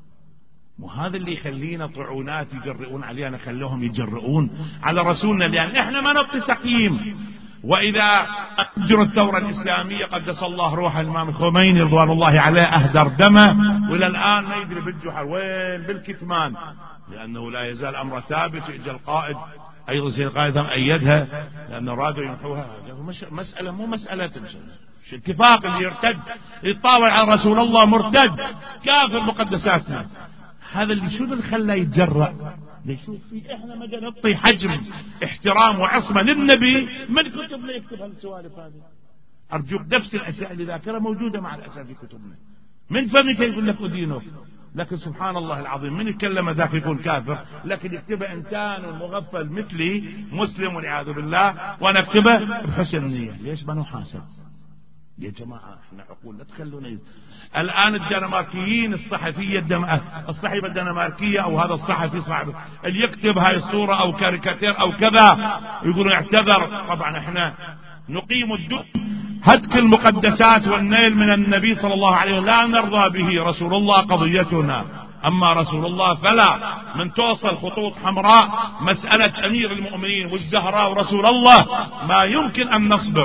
وهذا اللي يخلينا طعونات يجرؤون علينا، خلوهم يجرؤون على رسولنا، لأن احنا ما نعطي تقييم. وإذا أجر الثورة الإسلامية قدس الله روح الإمام الخميني رضوان الله عليه أهدر دمه، وإلى الآن ما يدري بالجحر وين، بالكتمان، لأنه لا يزال أمر ثابت. إجا القائد أيضا زي القائد أيدها لأنه رادوا يمحوها. مسألة مو مسألة مش اتفاق، اللي يرتد يتطاول على رسول الله مرتد كافر مقدساتنا. هذا اللي شو اللي خلاه يتجرأ؟ ليشوف في احنا ما نعطي حجم احترام وعصمة للنبي. من كتب لا يكتب هالسوالف هذه؟ ارجوك نفس الاشياء اللي ذاكرها موجودة مع الاسف في كتبنا. من فمك يقول لك ادينه، لكن سبحان الله العظيم من يتكلم ذاك يكون كافر، لكن يكتبه انسان مغفل مثلي مسلم والعياذ بالله، وانا اكتبه بحسن نية. ليش ما نحاسب يا جماعة؟ احنا عقول لا تخلونا. الآن الدنماركيين الصحفية الدم... الصحيفة الدنماركية أو هذا الصحفي صاحب اللي يكتب هاي الصورة أو كاريكاتير أو كذا يقولون اعتذر. طبعا احنا نقيم الدين، هتك المقدسات والنيل من النبي صلى الله عليه وسلم لا نرضى به. رسول الله قضيتنا، أما رسول الله فلا. من توصل خطوط حمراء مسألة أمير المؤمنين والزهراء ورسول الله ما يمكن أن نصبر.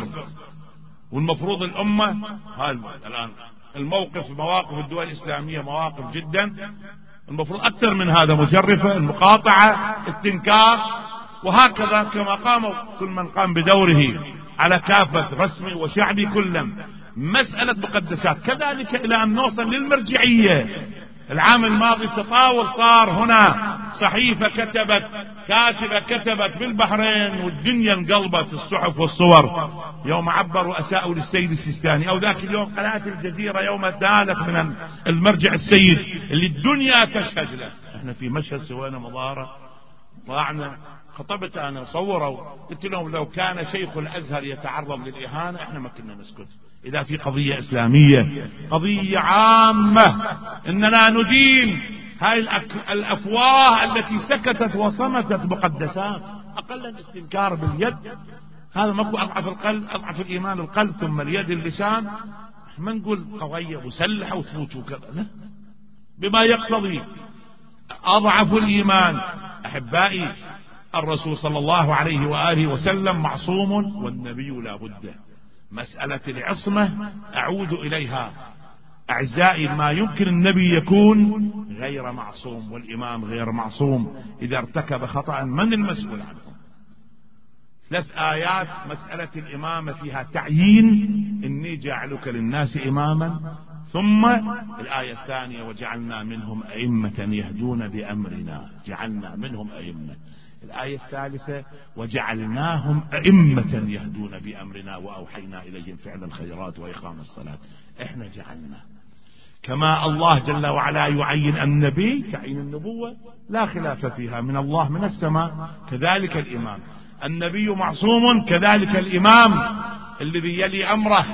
والمفروض الأمة هذا الآن الموقف، مواقف الدول الإسلامية مواقف جدا المفروض أكثر من هذا، مجرفة، المقاطعة، استنكار، وهكذا كما قاموا كل من قام بدوره على كافة رسمي وشعبي كلا. مسألة مقدسات كذلك إلى أن نوصل للمرجعية. العام الماضي تطاول صار هنا، صحيفة كتبت، كاتبة كتبت بالبحرين والدنيا انقلبت، الصحف والصور يوم عبروا أساءوا للسيد السيستاني، أو ذاك اليوم قناة الجزيرة يوم دانت من المرجع السيد اللي الدنيا تشهد له. احنا في مشهد سوينا مظاهرة، طلعنا خطبت أنا صوروا، قلت لهم لو كان شيخ الأزهر يتعرض للإهانة إحنا ما كنا نسكت. إذا في قضية إسلامية قضية عامة إننا ندين هاي الأفواه التي سكتت وصمتت مقدسات، أقل الاستنكار باليد. هذا ماكو أضعف القلب، أضعف الإيمان القلب ثم اليد اللسان. ما نقول قضية مسلحة وثبوت وكذا، لا، بما يقتضي أضعف الإيمان. أحبائي الرسول صلى الله عليه وآله وسلم معصوم والنبي لا بد. مسألة العصمة أعود إليها أعزائي، ما يمكن النبي يكون غير معصوم والإمام غير معصوم. إذا ارتكب خطأ من المسؤول عنه؟ ثلاث آيات مسألة الإمامة فيها تعيين، إني جاعلك للناس إماما، ثم الآية الثانية وجعلنا منهم أئمة يهدون بأمرنا، جعلنا منهم أئمة. الآية الثالثة وجعلناهم أئمة يهدون بأمرنا وأوحينا إليهم فعل الخيرات وإقام الصلاة. إحنا جعلنا، كما الله جل وعلا يعين النبي تعيين النبوة لا خلاف فيها من الله من السماء، كذلك الإمام. النبي معصوم كذلك الإمام الذي يلي أمره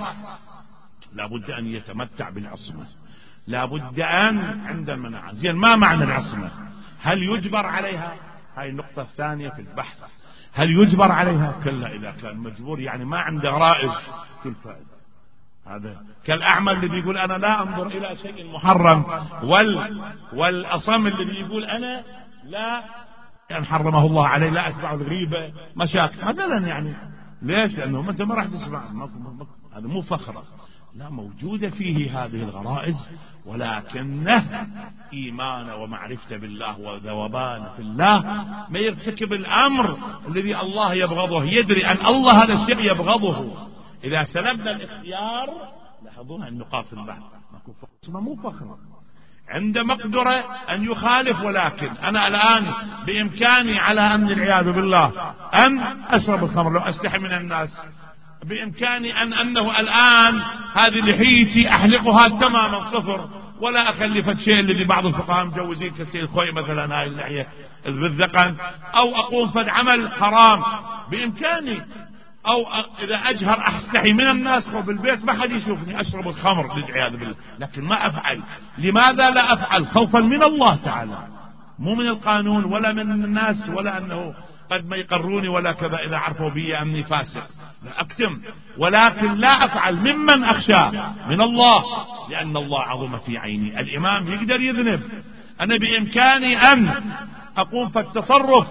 لابد أن يتمتع بالعصمة، لابد أن عند المناعة. زين، ما معنى العصمة؟ هل يجبر عليها؟ هاي النقطة الثانية في البحث. هل يجبر عليها؟ كلا، إذا كان مجبور يعني ما عنده غرائز في الفائدة. هذا كالأعمى الذي يقول أنا لا أنظر إلى شيء محرم، وال والأصم الذي يقول أنا لا يعني حرمه الله عليه لا أسمع الغيبة مشاكل مثلا. يعني ليش؟ لأنه أنت ما راح تسمع، هذا مو فخرة، لا، موجودة فيه هذه الغرائز، ولكنه إيمان ومعرفة بالله وذوبان في الله، ما يرتكب الأمر الذي الله يبغضه، يدري أن الله هذا الشيء يبغضه. إذا سلبنا الاختيار لاحظونا النقاط في البحث، مو فخرة، عند مقدرة أن يخالف، ولكن أنا الآن بإمكاني على أن العياذ بالله أن أشرب الخمر لو أستحي من الناس، بإمكاني أن أنه الآن هذه لحيتي أحلقها تماما صفر ولا أخلف الشيء الذي بعض الفقهاء مجوزين كثير خوي مثلا هاي اللحية بالذقن، أو أقوم فد عمل حرام بإمكاني، أو إذا أجهر أستحي من الناس بالبيت ما حد يشوفني أشرب الخمر للعياذ بالله، لكن ما أفعل. لماذا لا أفعل؟ خوفا من الله تعالى، مو من القانون ولا من الناس، ولا أنه قد ما يقروني ولا كذا إذا عرفوا بي أني فاسق لا أكتم، ولكن لا أفعل ممن أخشى من الله، لأن الله عظم في عيني. الإمام يقدر يذنب، أنا بإمكاني أن أقوم في التصرف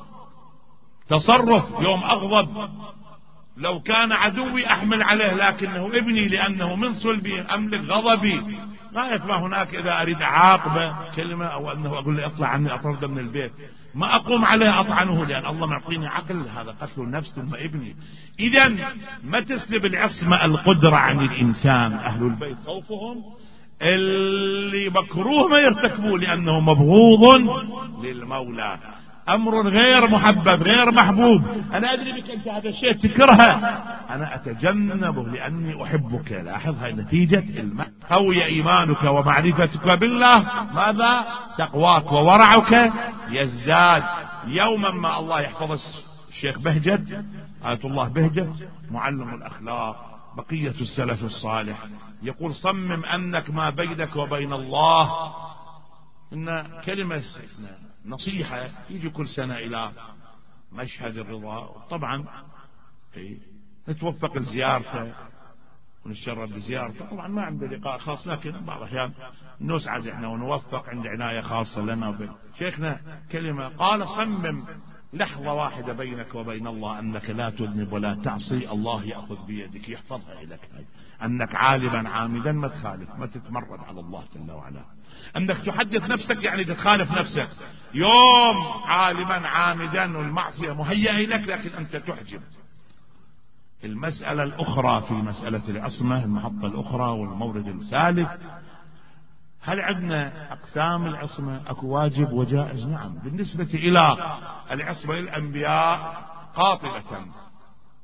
تصرف يوم أغضب، لو كان عدوي أحمل عليه، لكنه ابني لأنه من صلبي أملك غضبي، غاية ما هناك إذا أريد أعاقبه كلمة أو أنه أقول له اطلع عني أطرده من البيت، ما أقوم عليه أطعنه، لأن الله معطيني عقل، هذا قتل النفس ثم ابني. إذن ما تسلب العصمة القدرة عن الإنسان. أهل البيت خوفهم اللي مكروه ما يرتكبوه لأنه مبغوض للمولى، أمر غير محبب غير محبوب. أنا أدري بك أنت هذا الشيء تكرهه، أنا أتجنبه لأني أحبك. لاحظ هاي نتيجة الماء، قوي إيمانك ومعرفتك بالله، ماذا؟ تقواك وورعك يزداد. يوما ما الله يحفظ الشيخ بهجت آية الله بهجت معلم الأخلاق بقية السلف الصالح يقول صمم أنك ما بينك وبين الله، إن كلمة نصيحة يجي كل سنة إلى مشهد الرضا، طبعا نتوفق لزيارته ونتشرف بزيارته، طبعا ما عنده لقاء خاص، لكن بعض الأحيان نسعد احنا ونوفق عند عناية خاصة لنا. شيخنا كلمة قال صمم لحظة واحدة بينك وبين الله أنك لا تذنب ولا تعصي، الله يأخذ بيدك يحفظها لك، أنك عالما عامدا ما تخالف ما تتمرد على الله جل وعلا، أنك تحدث نفسك يعني تخالف نفسك، يوم عالما عامدا والمعصية مهيئة لك لكن أنت تحجب. المسألة الأخرى في مسألة العصمة، المحطة الأخرى والمورد الثالث، هل عندنا أقسام العصمة؟ أكو واجب وجائز؟ نعم. بالنسبة إلى العصمة للأنبياء قاطبة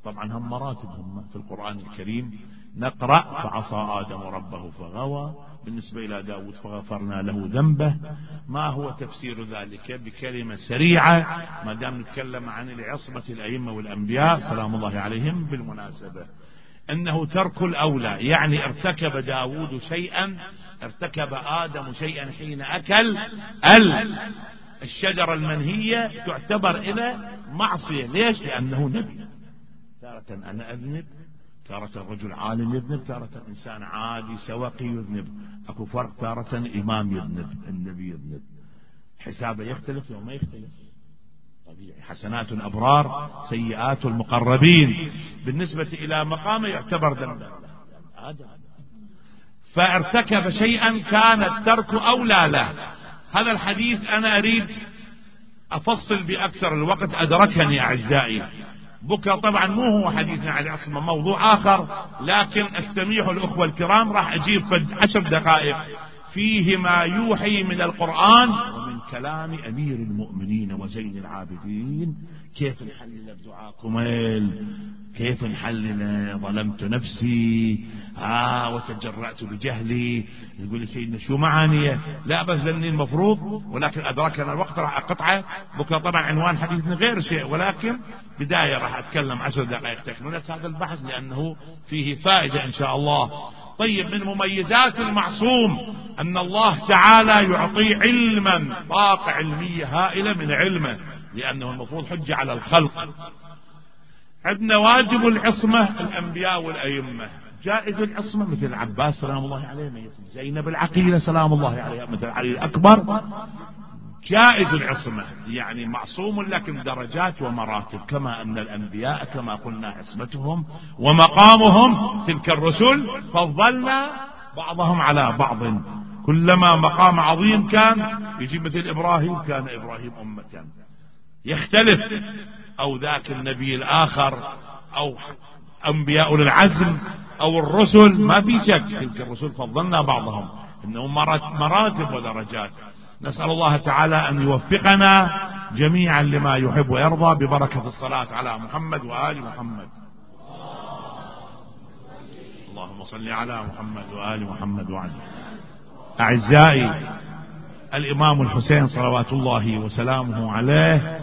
طبعا هم مراتب هم في القرآن الكريم. نقرأ فعصى آدم ربه فغوى، بالنسبة إلى داود فغفرنا له ذنبه. ما هو تفسير ذلك بكلمة سريعة ما دام نتكلم عن العصمة الأئمة والأنبياء سلام الله عليهم؟ بالمناسبة أنه ترك الأولى، يعني ارتكب داود شيئا، ارتكب آدم شيئا حين أكل الشجرة المنهية تعتبر إلى معصية. ليش؟ لأنه نبي. تارة أنا أذنب، تارة الرجل عالم يذنب، تارة إنسان عادي سواقي يذنب، أكو فرق. تارة إمام يذنب، النبي يذنب، حسابه يختلف لو ما يختلف طبيعي. حسنات الأبرار سيئات المقربين، بالنسبة إلى مقامه يعتبر ذنبا. فارتكب شيئا كان الترك أولى له. هذا الحديث أنا أريد أفصل بأكثر، الوقت أدركني أعزائي. بكرة طبعا مو هو حديثنا عن العصمة، موضوع آخر، لكن استميح الأخوة الكرام راح أجيب في عشر دقائق فيه ما يوحي من القرآن ومن كلام أمير المؤمنين وزين العابدين. كيف نحلل الدعاء كميل، كيف نحلل ظلمت نفسي آه وتجرأت بجهلي. يقول لي سيدنا شو معانيه؟ لا بس لأني المفروض، ولكن أدركنا الوقت راح أقطعه. بكرة طبعا عنوان حديثنا غير شيء، ولكن بداية راح أتكلم عشر دقائق تكملة هذا البحث لأنه فيه فائدة إن شاء الله. طيب، من مميزات المعصوم أن الله تعالى يعطي علما، طاقة علمية هائلة من علمه، لأنه المفروض حجة على الخلق. عندنا واجب العصمة الأنبياء والأئمة، جائز العصمة مثل العباس سلام الله عليه، مثل زينب العقيلة سلام الله عليها، مثل علي الأكبر. جائز العصمة يعني معصوم، لكن درجات ومراتب، كما أن الأنبياء كما قلنا عصمتهم ومقامهم تلك الرسل فضلنا بعضهم على بعض. كلما مقام عظيم كان يجي مثل إبراهيم، كان إبراهيم أمة. يختلف أو ذاك النبي الآخر أو أنبياء العزم أو الرسل، ما في شك تلك الرسل فضلنا بعضهم، إنهم مراتب ودرجات. نسأل الله تعالى أن يوفقنا جميعا لما يحب ويرضى ببركة الصلاة على محمد وآل محمد. اللهم صل على محمد وآل محمد وعلى. أعزائي، الإمام الحسين صلوات الله وسلامه عليه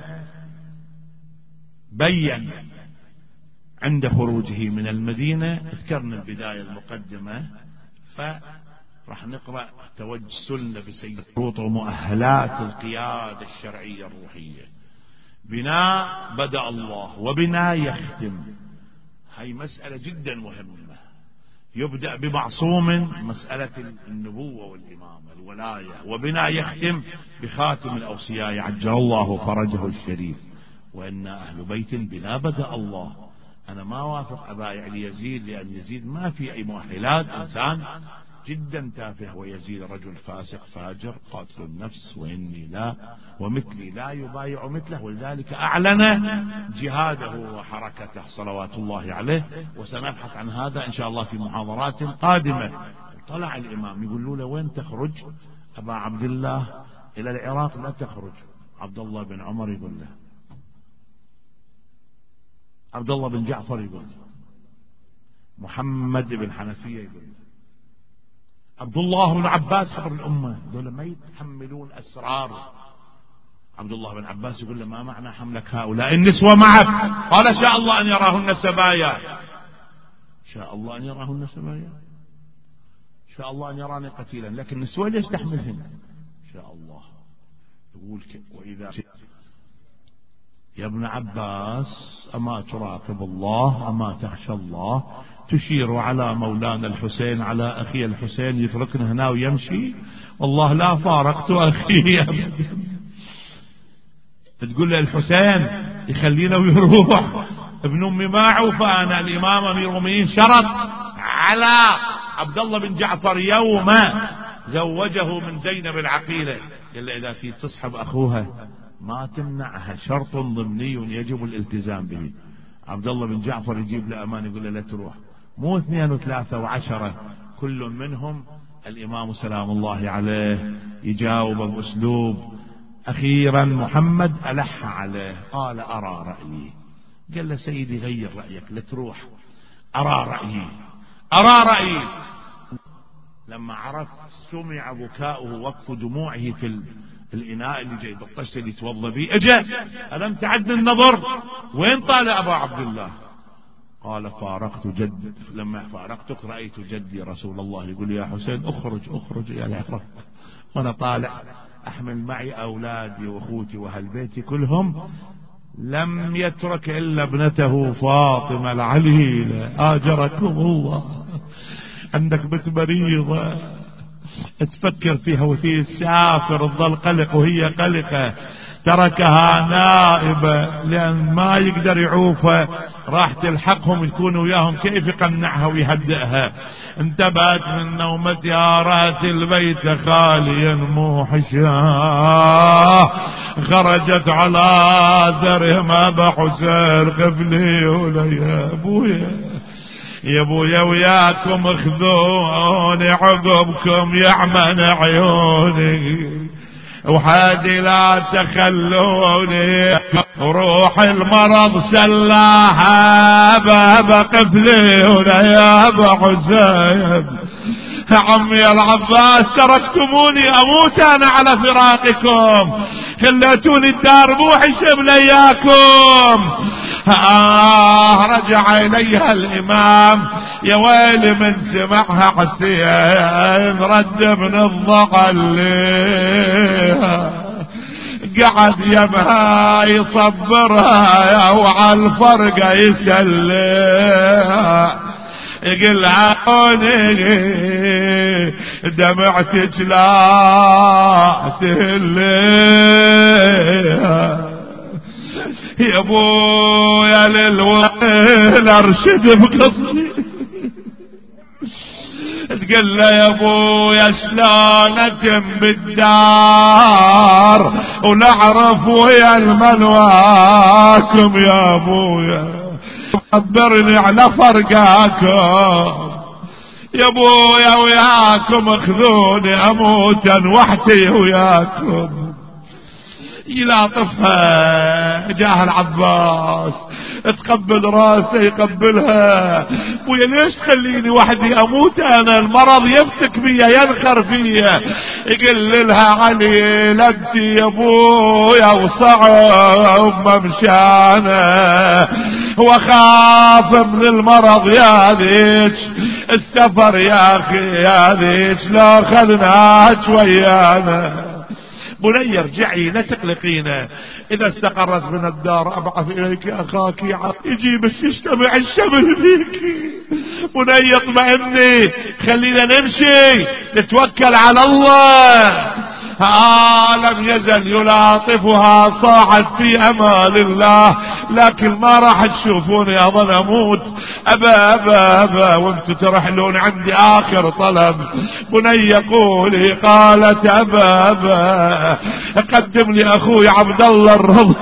بين عند خروجه من المدينة، اذكرنا البداية المقدمة، فرح نقرأ توسلنا بسيد شروط ومؤهلات القيادة الشرعية الروحية. بنا بدأ الله وبنا يختم. هاي مسألة جدا مهمة. يبدأ بمعصوم، مسألة النبوة والإمامة الولاية، وبنا يختم بخاتم الأوصياء عجل الله فرجه الشريف، وإنا أهل بيت بنا بدأ الله. أنا ما وافق أبايع ليزيد، لأن يزيد ما في أي مؤهلات، إنسان جدا تافه، ويزيد رجل فاسق فاجر قاتل النفس، وإني لا ومثلي لا يبايع مثله، ولذلك أعلن جهاده وحركته صلوات الله عليه. وسنبحث عن هذا إن شاء الله في محاضرات قادمة. طلع الإمام يقول له وين تخرج أبا عبد الله؟ إلى العراق. لا تخرج. عبد الله بن عمر يقول له، عبد الله بن جعفر يقول له، محمد بن حنفية يقول له، عبد الله بن عباس حبر الأمة، دول ما يتحملون أسرار. عبد الله بن عباس يقول له ما معنى حملك هؤلاء النسوة معك؟ قال شاء الله أن يراهن سبايا. شاء الله أن يراهن سبايا، شاء الله أن يراني قتيلا، لكن النسوة ليش تحملهن؟ شاء الله. يقول وإذا يا ابن عباس أما تراقب الله، أما تخشى الله، تشير على مولانا الحسين، على أخي الحسين يتركنا هنا ويمشي؟ والله لا فارقت أخي أبدا. تقول له الحسين يخلينا ويروح، ابن أمي معه، فأنا الإمام أمير المؤمنين شرط على عبد الله بن جعفر يوم زوجه من زينب العقيلة، قال له إذا في تصحب أخوها ما تمنعها، شرط ضمني يجب الالتزام به. عبد الله بن جعفر يجيب له أمان، يقول له لا تروح، مو اثنين وثلاثة وعشرة، كل منهم. الإمام سلام الله عليه يجاوب بأسلوب. أخيرا محمد ألح عليه، قال أرى رأيي، قال له سيدي غير رأيك لا تروح، أرى رأيي أرى رأيي. لما عرف سمع بكاؤه وقف دموعه في الإناء اللي جاي بالطشت اللي يتوضى به، اجا ألم تعد النظر؟ وين طال أبا عبد الله؟ قال فارقت جد، لما فارقتك رأيت جدي رسول الله يقول يا حسين اخرج اخرج يا العرب، وانا طالع احمل معي اولادي واخوتي واهل بيتي كلهم، لم يترك الا ابنته فاطمة العليلة اجركم الله. عندك بنت مريضة تفكر فيها وهي تسافر تظل قلق وهي قلقة، تركها نائبة لأن ما يقدر يعوفها، راح تلحقهم يكون وياهم كيف يقنعها ويهدئها. انتبهت من نومتها رأت البيت خاليا موحشا، خرجت على ذرهم أبا حسين قبلي ولا يا أبويا يا ابويا وياكم اخذوني عقبكم يعمن عيوني، وحادي لا تخلوني روح المرض سلاحة بابا قفلي ولا يا ابا حسين. عمي العباس تركتموني اموت انا على فراقكم، خليتوني الدار موحشة بلياكم. آه رجع إليها الإمام يا ويلي من سمعها حسين رد من الضغل ليها، قعد يمها يصبرها وعلى الفرقة يسليها، يقول عوني دمعتك لا تهليها يا ابويا للويل ارشد بقصدي. تقول له يا ابويا شلون اتم بالدار ونعرف ويا المنواكم يا ابويا، خبرني على فرقاكم يا ابويا وياكم اخذوني اموتا وحدي وياكم. يلاطفها جاه العباس تقبل راسه يقبلها، ويا ليش تخليني وحدي اموت انا، المرض يفتك بيا ينخر فيا. يقول لها علي لبتي يا ابويا وصعب ممشانا وخاف من المرض يا ذيك السفر يا اخي يا ذيك لو خذناك ويانا. بني ارجعي لا تقلقينا، اذا استقرت من الدار ابعث اليك اخاك يجيبك يجتمع الشمل بيك. بني اطمئني خلينا نمشي نتوكل على الله. آه لم يزل يلاطفها صاحت في امان الله، لكن ما راح تشوفوني اظن اموت ابا ابا ابا وانتم ترحلون عندي اخر طلب. بني يقول قالت ابا ابا قدم لي اخوي عبد الله الرضي.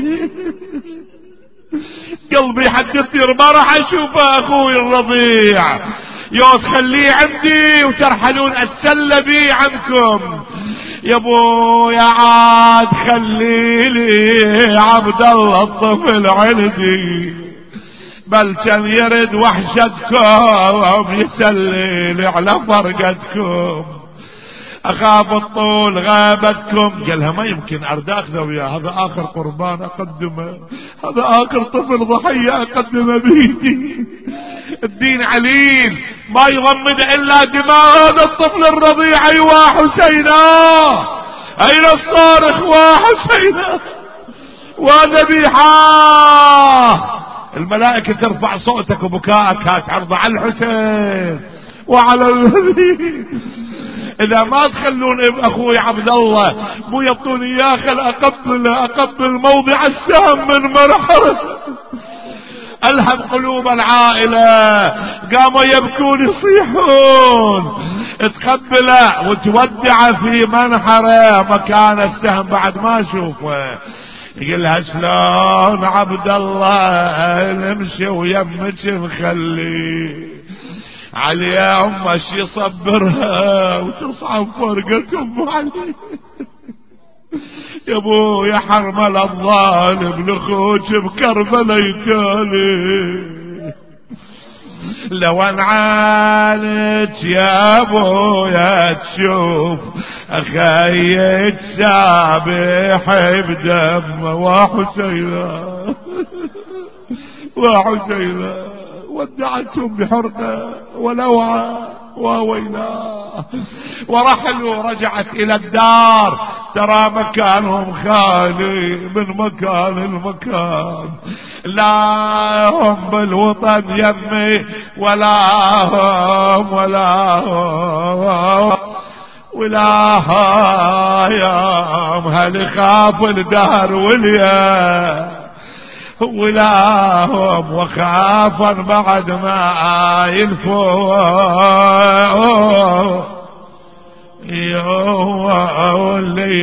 قلبي حق يطير ما راح اشوف اخوي الرضيع، يا تخليه عندي وترحلون اتسلى بي عنكم. يا ابويا عاد خليلي عبد الله الطفل عندي، بل كان يرد وحشتكم يسليلي على فرقتكم، اخاف الطول غابتكم. قالها ما يمكن ارد اخذه وياه، هذا اخر قربان اقدمه، هذا اخر طفل ضحية اقدمه بيدي. الدين عليل ما يضمد الا دماء هذا الطفل الرضيع. ايوا حسينا اين الصارخ وحسينا وذبيحة. الملائكة ترفع صوتك وبكاءك هتعرض على الحسين وعلى الذي. اذا ما تخلون اخوي عبد الله مو يعطوني اياه خل اقبل اقبل موضع السهم من مرحله. الهم قلوب العائلة قاموا يبكون يصيحون. تقبله وتودع في منحره مكان السهم بعد ما اشوفه. يقول لها شلون عبد الله نمشي ويمك نخلي علي يا امش يصبرها وتصعب فرقة ام علي. يا ابو يا حرمل الظالم لخوك بكربلاء يتالي، لو انعالج يا ابو يا تشوف اخيك سابح بدم وحسينا وحسينا، ودعتهم بحرقه ولوعه وويلاه، ورحلوا رجعت الى الدار، ترى مكانهم خالي من مكان المكان، لا هم بالوطن يمي ولا هم ولا هم ولا يوم هل خاف الدهر واليا ولا هم وخافا بعد ما ينفوا اللي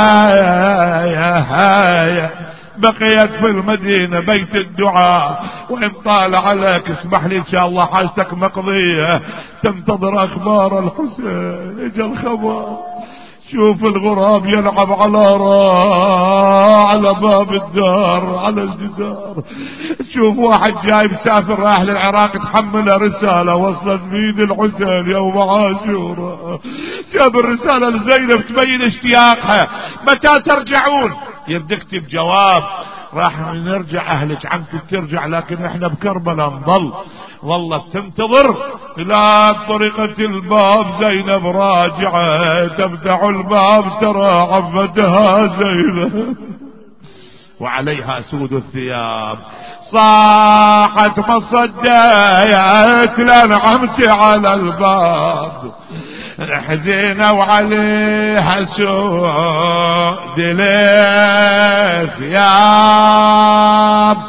يا بقيت في المدينة بيت الدعاء، وإن طال عليك اسمح لي إن شاء الله حاجتك مقضية، تنتظر أخبار الحسين. اجا الخبر، شوف الغراب يلعب على راء على باب الدار على الجدار، شوف واحد جاي مسافر رايح للعراق تحمل رسالة وصلت بيد الحسين يوم عاشوراء، جاب الرسالة لزينب تبين اشتياقها، متى ترجعون؟ يبدأ اكتب جواب، راح نرجع اهلك عنك ترجع، لكن احنا بكربلاء نضل. والله تنتظر الى طريقة الباب، زينب راجعة تفتح الباب ترى عفتها زينب وعليها سود الثياب، صاحت مصديت لنعمتي على الباب، حزينة وعليها سود الثياب.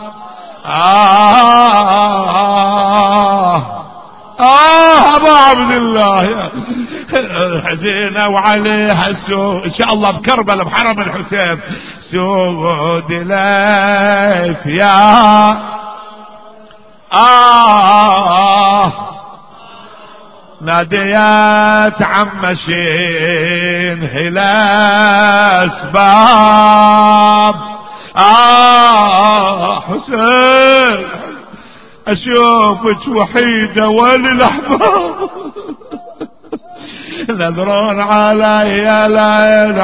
آه آه أبو عبد الله حزينة وعليها سود، إن شاء الله بكربلاء بحرم الحسين سود الثياب. آه ناديات عمشين هلا اسباب. آه حسين اشوفك وحيدة وللأحباب، نذرون علي العين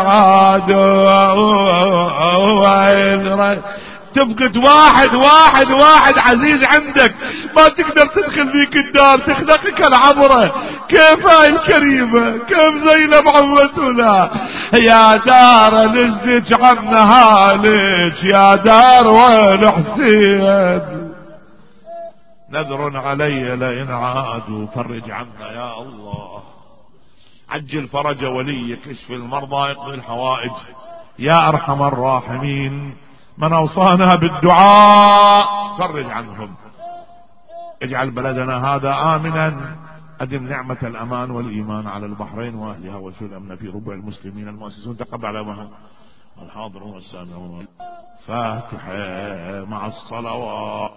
عادوا، تفقد واحد واحد واحد عزيز عندك، ما تقدر تدخل ذيك الدار، تخلقك العبرة. كيف هاي الكريمة، كيف زينب عمتنا، يا دار نزج عن نهالك، يا دار وين حسين، نذر علي لئن عادوا فرج عنا يا الله، عجل فرج وليك، اشف المرضى، اقضي الحوائج يا ارحم الراحمين. من اوصانا بالدعاء فرج عنهم، اجعل بلدنا هذا امنا، ادم نعمة الامان والايمان على البحرين واهلها، وانشر الامن في ربع المسلمين المؤسسون، تقبل معهم الحاضرون والسامعون. فاتحة مع الصلوات.